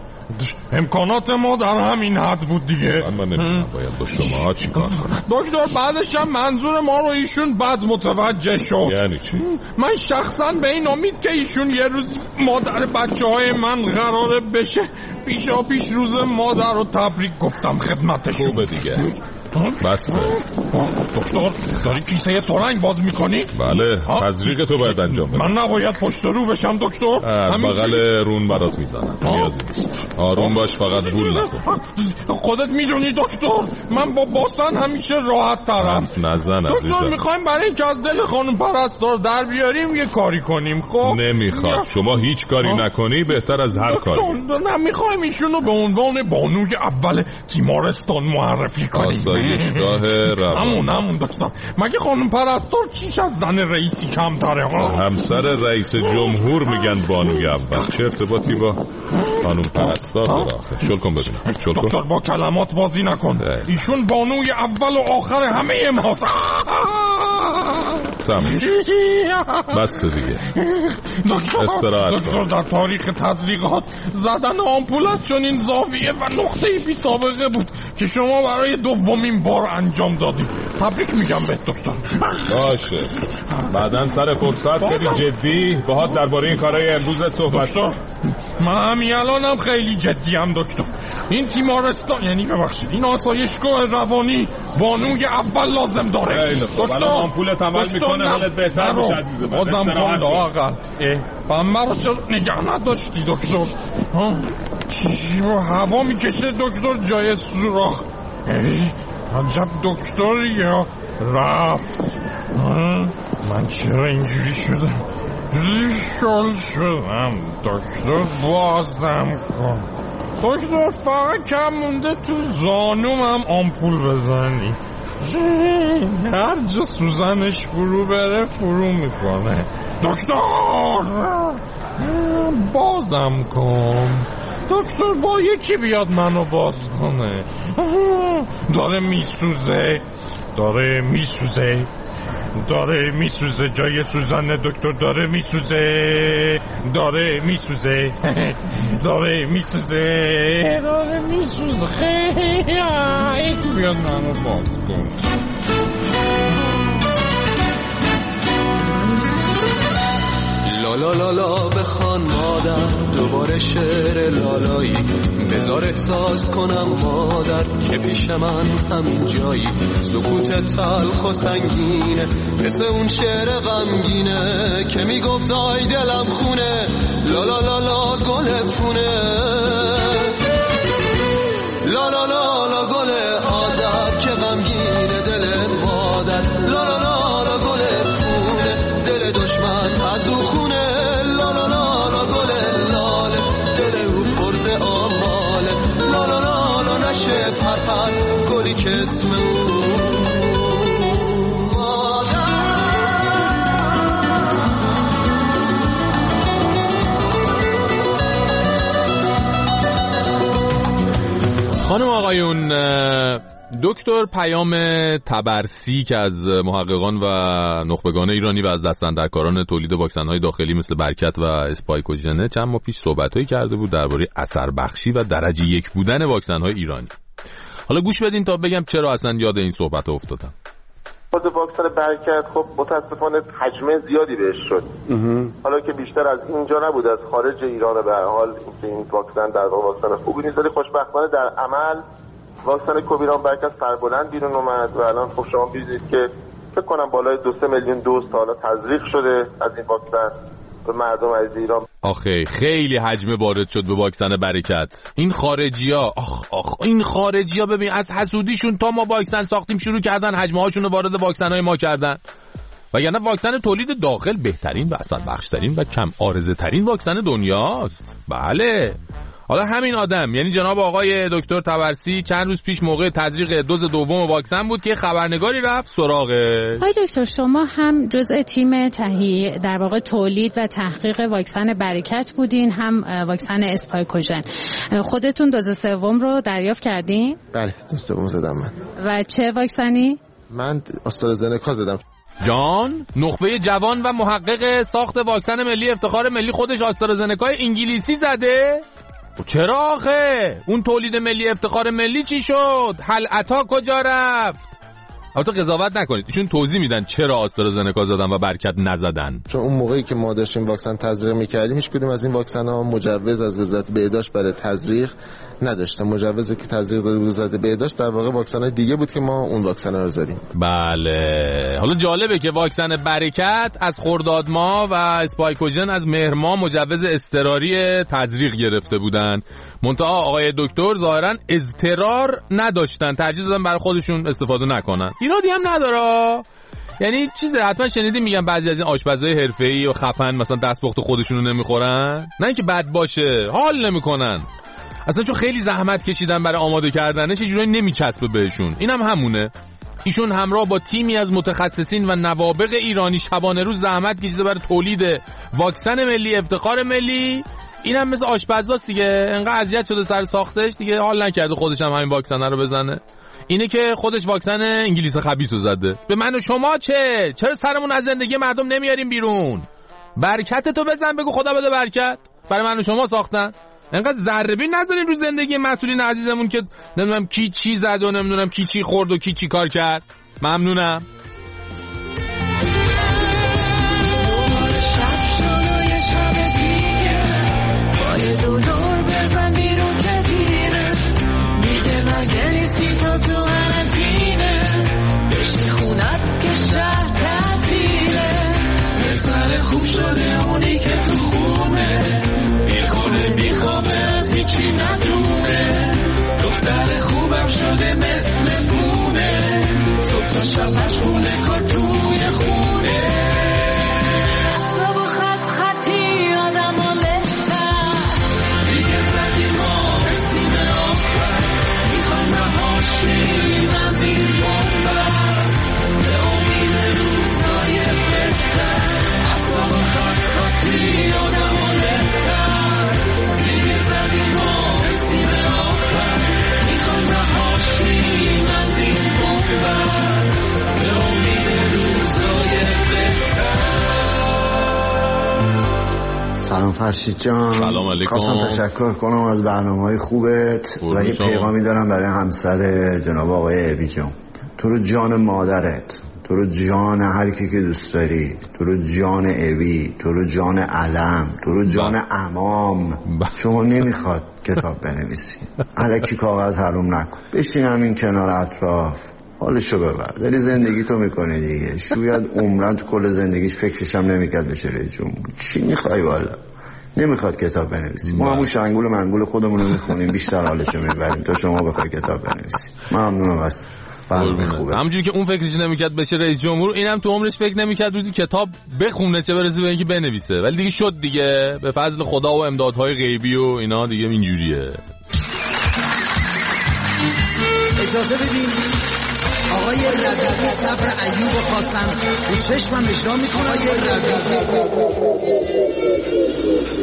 امکانات ما در همین حد بود دیگه. من نمیدونم باید با شما چی کار کنم. دکتر بعدش هم منظور ما رو ایشون بعد متوجه شد. یعنی چی؟ من شخصا به این امید که ایشون یه روز مادر بچه های من قراره بشه پیشا پیش روز مادر رو تبریک گفتم خدمتشون. خوبه دیگه بسته. دکتر داری کیسه تورنگ باز میکنی؟ بله تزریق تو باید انجام بدم. من نباید پشت رو بشم دکتر؟ از بغل رون برات میزنم، نیازی نیست. آروم باش فقط بول نکن. خودت میدونی دکتر من با باسن همیشه راحت ترم. نزن عزیزم. دکتر میخوایم برای اینکه از دل خانم پرستار در بیاریم یه کاری کنیم. خب نمیخواد شما هیچ کاری نکنی بهتر از هر کاری. نه میخوایم ایشونو به عنوان بانوی اول تیمارستان معرفی کنیم. آسایشگاه روانی. همون همون دکتر. مگه خانم پرستار چیش از زن رئیسی کم تره ها؟ همسر رئیس جمهور میگن بانوی اول. چه ارتباطی با خانم پرستار داره آخه؟ شل کن ببینم. شل کن. دکتر با کلمات بازی نکن. ایشون بانوی اول و آخر همه ماست. تمام بس دیگه. دکتر دکتر در تاریخ تزریقات زدن آمپول از چنین زاویه و نقطه‌ای بی سابقه بود که شما برای دومین بار انجام دادی. تبریک میگم به دکتر. باشه بعدن سر فرصت خیلی جدی باهات درباره این کارهای امروز صحبت. دکتر من همین الانم خیلی جدی هم دکتر. این تیمارستان یعنی ببخشید این آسایشگاه روانی بانوی اول لازم داره. دکتر آمپولت عمل میکنه حالت بهتر میشه عزیز من. بازم کن لااقل بمه رو چرا نگه نداشتی دکتر؟ چیزی رو هوا میکشه دکتر جای سوراخ. عجب دکتر یا رفت. من چرا اینجوری شدم؟ شل شدم دکتر بازم کن. دکتر فقط کم مونده تو زانوم هم آمپول بزنی. هر جا سوزنش فرو بره فرو میکنه. دکتر بازم کن. دکتر با یکی بیاد منو باز کنه. داره میسوزه داره میسوزه داره میسوزه جای سوزن دکتر داره میسوزه داره میسوزه داره میسوزه داره میسوزه خیلی بیاد منو باز کن. لالا لالا بخوان مادر دوباره شعر لالایی بذار احساس کنم مادر که پیش من همین جایی سکوت تلخ و سنگینه مثل اون شعر غمگینه که میگفت آی دلم خونه لالا لالا گل پونه لالا لالا گل آذر که غمگینه دل مادر لالا لالا گل پونه دل دشمن از او خونه لالا لالا گل لاله دل او پرز آماله لالا لالا نشه پرپر گلی که اسم او خانم آقایون دکتر پیام طبرسی که از محققان و نخبگان ایرانی و از دستاندرکاران تولید واکسن‌های داخلی مثل برکت و اسپایکوژن چند ماه پیش صحبت‌هایی کرده بود درباره اثر بخشی و درجه یک بودن واکسن‌های ایرانی. حالا گوش بدین تا بگم چرا اصلا یاد این صحبت افتادم. خود واکسن برکت خب متاسفانه حجم زیادی بهش شد. حالا که بیشتر از اینجا نبود، از خارج ایران به هر حال این واکسن در واقع واکسن خوبی نیست، ولی خوشبختانه در عمل واکسن کوویران برکت سربلند بیرون اومد و الان خب شما می‌بینید که فکر کنم بالای دو سه میلیون دوز تا حالا تزریق شده از این واکسن به مردم عزیز ایران. آخه خیلی حجم وارد شد به واکسن برکت. این خارجی‌ها آخ آخ این خارجی‌ها ببین از حسودیشون تا ما واکسن ساختیم شروع کردن حجم‌هاشون رو وارد واکسن‌های ما کردن. وگرنه واکسن تولید داخل بهترین و اثر بخشترین و کم عارضه ترین واکسن دنیاست. بله. حالا همین آدم یعنی جناب آقای دکتر طبرسی چند روز پیش موقع تزریق دوز دوم واکسن بود که خبرنگاری رفت سراغه. آقای دکتر شما هم جزء تیم تهیه در واقع تولید و تحقیق واکسن برکت بودین، هم واکسن اسپایکوژن. خودتون دوز سوم رو دریافت کردین؟ بله دوز سوم زدم من. و چه واکسنی؟ من آسترازنکا زدم. جان نخبه جوان و محقق ساخت واکسن ملی افتخار ملی خودش آسترازنکای انگلیسی زده؟ چرا آخه؟ اون تولید ملی افتخار ملی چی شد؟ حل عطا کجا رفت؟ البته قضاوت نکنید، ایشون توضیح میدن چرا آسترازنکا زدن و برکت نزدن. چون اون موقعی که ما داشتیم واکسن تزریق میکردیم هیچ کدوم از این واکسن ها مجوز از وزارت بهداشت برای تزریق نداشته. مجوزی که تزریق داده بود وزارت بهداشت در واقع واکسن های دیگه بود که ما اون واکسن ها رو زدیم. بله. حالا جالبه که واکسن برکت از خرداد ماه و اسپایکوژن از مهر ماه مجوز اضطراری تزریق گرفته بودن. منتها آقای دکتر ظاهرا اضطرار نداشتن، ترجیح دادن برای خودشون استفاده نکنن. ایرادی هم نداره. یعنی چیزه حتما شنیدین میگن بعضی از این آشپزای حرفه‌ای و خفن مثلا دستپخت خودشونو نمیخورن، نه اینکه بد باشه، حال نمیکنن اصلا، چون خیلی زحمت کشیدن برای آماده کردنش، یه جورایی نمیچسبه بهشون. اینم هم همونه. ایشون همراه با تیمی از متخصصین و نوابغ ایرانی شبانه روز زحمت کشیده برای تولید واکسن ملی افتخار ملی. اینم مثل آشپزاست دیگه، انقدر اذیت شده سر ساختش دیگه حال نکرده خودش هم همین واکسن رو بزنه. اینه که خودش واکسن انگلیس خبیثو زده. به من و شما چه؟ چرا سرمون از زندگی مردم نمیاریم بیرون؟ برکت تو بزن بگو خدا بده برکت. برای من و شما ساختن. انقدر ذره بین نذارین رو زندگی مسئولین عزیزمون که نمیدونم کی چی زد و نمیدونم کی چی خورد و کی چی کار کرد. ممنونم. چی ندونه دختر خوبم شده مثل بونه صبح تا شب مشغوله کار توی خونه صبح و خط خطی آدم و لحتر دیگه زدیم ما رسیم آخر میخوام نهاشیم از این بومبست به امید روزهای بهتر صبح و خط خطی آدم و لحتر دیگه زدیم ما رسیم آخر میخوام نهاشیم از این بومبست به امید روزهای بهتر. سلام فرشید جان. سلام علیکم. خواستم تشکر کنم از برنامه‌های خوبت و یه پیغامی دارم برای همسر جناب آقای ابی جان. تو رو جان مادرت، تو رو جان هر کی که دوست داری، تو رو جان ابی، تو رو جان علم، تو رو جان عمام. شما نمیخواد کتاب بنویسی، الکی کاغذ حروم نکن، بشین همین کنار اطراف حالشو ببر. داری زندگی تو میکنه دیگه. شاید عمرن تو کل زندگیش فکرش هم نمیکرد بشه رئیس جمهور. چی میخوای والا؟ نمیخواد کتاب بنویسی. ما همون شنگول منگول خودمون رو میخونیم، بیشتر حالشو میبریم تا شما بخوای کتاب بنویسی. ممنونم از برنامه خوبه. همونجوری که اون فکرش نمیکرد بشه رئیس جمهور، اینم تو عمرش فکر نمیکرد روزی کتاب بخونه چه برسه به اینکه بنویسه. ولی دیگه شد دیگه، به فضل خدا و امدادهای غیبی و اینا دیگه اینجوریه. اجازه بدین آقای ربیعی صبر ایوب رو خواستن رو چشمم اجرا میکنه. آقای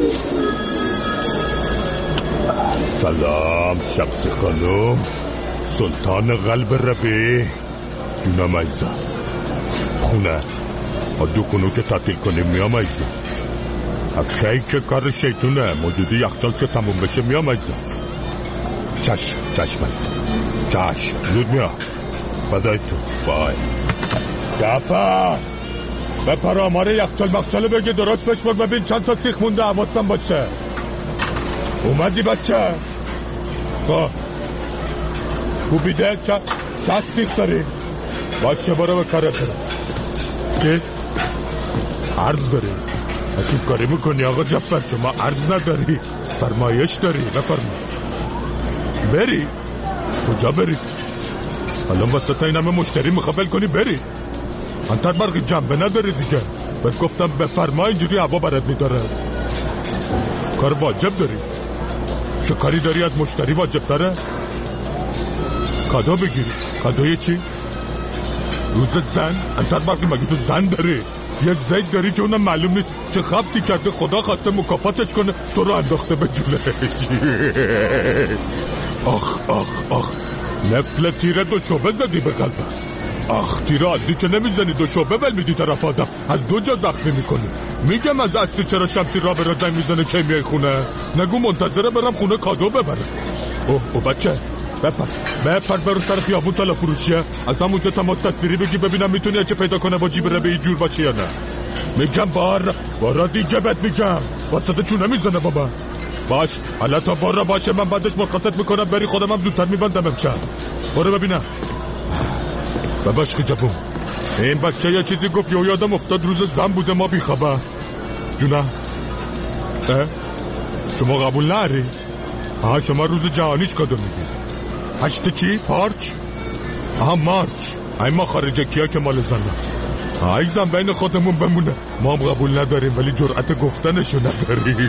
سلام شمس خانم. سلطان قلب ربی. جونم عزیزم، خونه دو کنو که تعطیل کنیم میام عزیزم. اکشایی که کار شیطونه، موجودی یخچال که تموم بشه میام عزیزم. چشم چشم عزیزم، چشم زود میام. بدای تو بای. جعفر بپر آماره یخچال مخچال بگی درست بشمار ببین چند تا سیخ مونده حواسم باشه. اومدی بچه؟ خب خوبیده؟ چند شست سیخ داری؟ باشه برو به کارت برو. چی؟ عرض داری؟ اچون کاری میکنی آقا جعفر؟ شما عرض نداری، فرمایش داری، بفرما. بری؟ کجا بری؟ الان وسط این همه مشتری مخبل کنی بری؟ انتر برقی جنبه نداری دیگه. بهت گفتم بفرما، اینجوری هوا برات میداره. کار واجب داری. چه کاری داری از مشتری واجب داره؟ کادو بگیری. کادوی چی؟ روز زن؟ انتر برقی مگه تو زن داری؟ یه زید داری که اونم معلوم نیست چه خبتی کرده، خدا خواسته مکافاتش کنه تو رو انداخته به جولش. آخ آخ آخ، نفل تیره دو شعبه زدی به قلبم. آخ تیره عادی که نمیزنی، دو شعبه ول میدی طرف آدم، از دو جا زخمی میکنی. میگم از اصلی چرا شمسی را به را زنگ میزنه که میای خونه؟ نگو منتظره برم خونه کادو ببرم. اوه او بچه بپر بپر برو سر خیابون طلا فروشیه، از همونجا تماس تصویری بگی ببینم میتونی چه پیدا کنه با جیب ربه جور باشی یا نه. میگم بار بارا دیگه بهت میگم واسطه چون نمیزنه بابا. باش حالا تا بارا باشه من بعدش مرخصت میکنم بری، خودم هم زودتر میبندم امشب. برو ببینم. بباش خجبون این بچه یه چیزی گفت یا یادم افتاد روز زن بوده ما بی خبر. جونه اه شما قبول نری؟ آها شما روز جهانیش کادو میگی. هشت چی؟ پارچ؟ آها مارچ. این ما خارجه کیا که مال زن هست. ایزم بین خودمون بمونه، ما هم قبول نداریم ولی جرأت گفتنشو نداریم.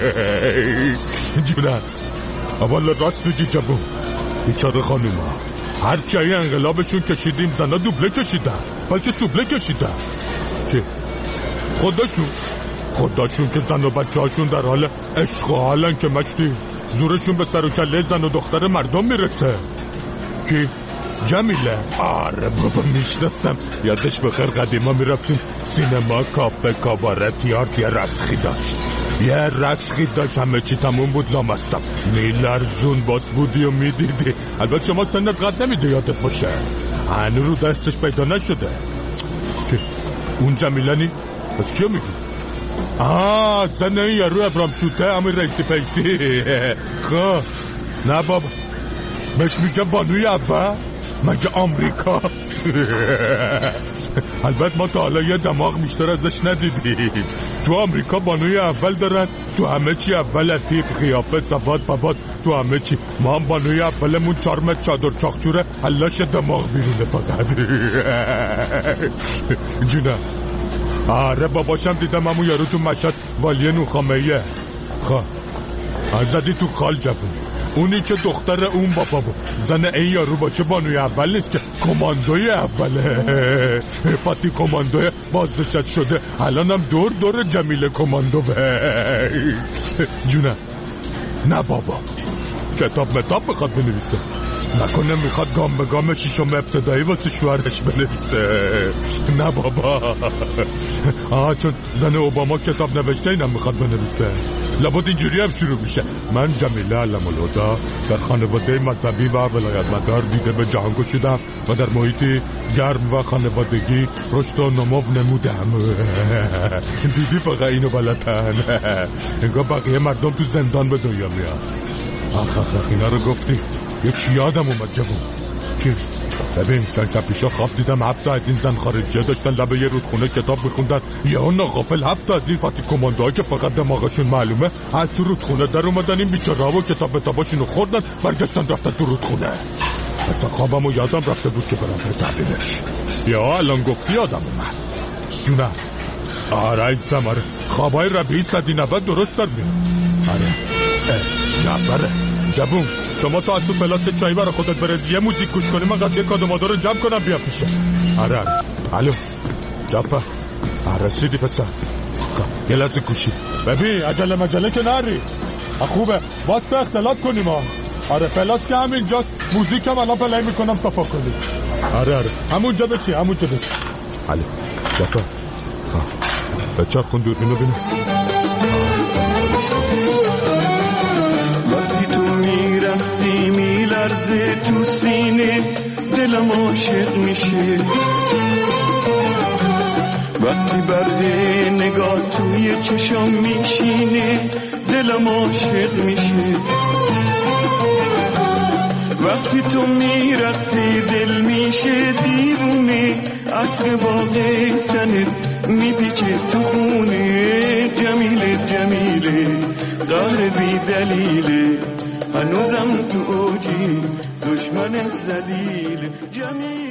جونه اول راست بگی جبون، بیچاره خانوما هرچی های انقلابشون کشیدیم زنها دوبله کشیدن بلکه سوبله کشیدن. چه؟ خودشون خودشون که زن و بچه هاشون در حال عشق و حالن که مشتی زورشون به سر و کله زن و دختر مردم میرسه. چی؟ جمیله؟ آره بابا میشنستم، یادش بخیر قدیما میرفتیم سینما، کافه، کاباره، تیارت. یه رسخی داشت یه رسخی داشت همه چی تموم بود لامستم، میلرزون باس بودی و میدیدی. البته شما سنت قد نمیده یادت باشه، هنو رو دستش پیدا نشده. چه؟ اون جمیله نی؟ بس کیو میگی؟ آه زن این یه رو ابرام شوته همین رئیسی پیسی. خواه نه بابا بهش میگه بانوی اول مگه آمریکاست. البته ما تا حالا یه دماغ بیشتر ازش ندیدیم. تو آمریکا بانوی اول دارن، تو همه چی اول، لطیف، قیافه، سواد، پواد، تو همه چی. ما هم بانوی اولمون چارمت چادر چاخچوره، حلاش دماغ بیرونه فقط. جونه آره باباشم دیدم همون یارو تو مشهد والی نوخامهیه. خواه زدی تو خال جوون، اونی که دختر اون بابا بود زن این یارو باشه بانوی اول نیست که کماندوی اوله. فاتی کماندوی بازنشست شده، الان هم دور دور جمیله کماندوه. جونه نه بابا کتاب متاب بخواد بنویسه، نکنه میخواد گام به گام شیشم ابتدایی واسه شوهرش بنویسه. نه بابا آها چون زن اوباما کتاب نوشته اینم میخواد بنویسه. لابد اینجوری هم شروع میشه: من جمیله علم الهدا در خانواده مذهبی و ولایتمدار دیده به جهان گشودم و در محیطی گرم و خانوادگی رشد و نمو نمودم. دیدی فقط اینو بلدن. انگار بقیه مردم تو زندان به دنیا میاد. آخ آخ آخ اینا رو گفتی یک یادم اومد جوون. چی؟ ببین چند شب پیشا خواب دیدم هفته از این زن خارجی داشتن لبه یه رودخونه کتاب میخوندن، یه اون غافل هفته از این فاتی کماندوها که فقط دماغشون معلومه از تو رودخونه در اومدن، این بیچاره‌ها و کتاب کتاباشونو خوردن برگشتن رفتن تو رودخونه. اصلا خوابم و یادم رفته بود که برم به تعبیرش. یا الان گفتی یادم اومد. جونه آره ایزم آره خوابای ربیعی صدی نود درست در میاد. آره جعفره جوون شما تا از تو فلاس چایی برای خودت برز یه موزیک گوش کنی، من قطعه کادو مادر رو جمع کنم بیام پیشه. آره آره الو جعفر رسیدی پسر؟ یه لحظه گوشی ببین عجله مجله که نری خوبه باید تو اختلاط کنیم ها. آره فلات که همینجاست، موزیکم الان پلی میکنم صفا کنی. آره آره همونجا بشی همونجا بشی. حالا جفا بچه خون دور اینو بینم. وقتی تو میرقصی میلرزه تو سینه دلم عاشق میشه، وقتی برد نگاه توی چشام میشینه دلم عاشق میشه، وقتی تو میرقصی دل میشه دیوونه، عطر باغ تنت میپیچه تو خونه، جمیله جمیله قهر بی دلیله، هنوزم تو اوجی دشمنت ذلیل، جمیله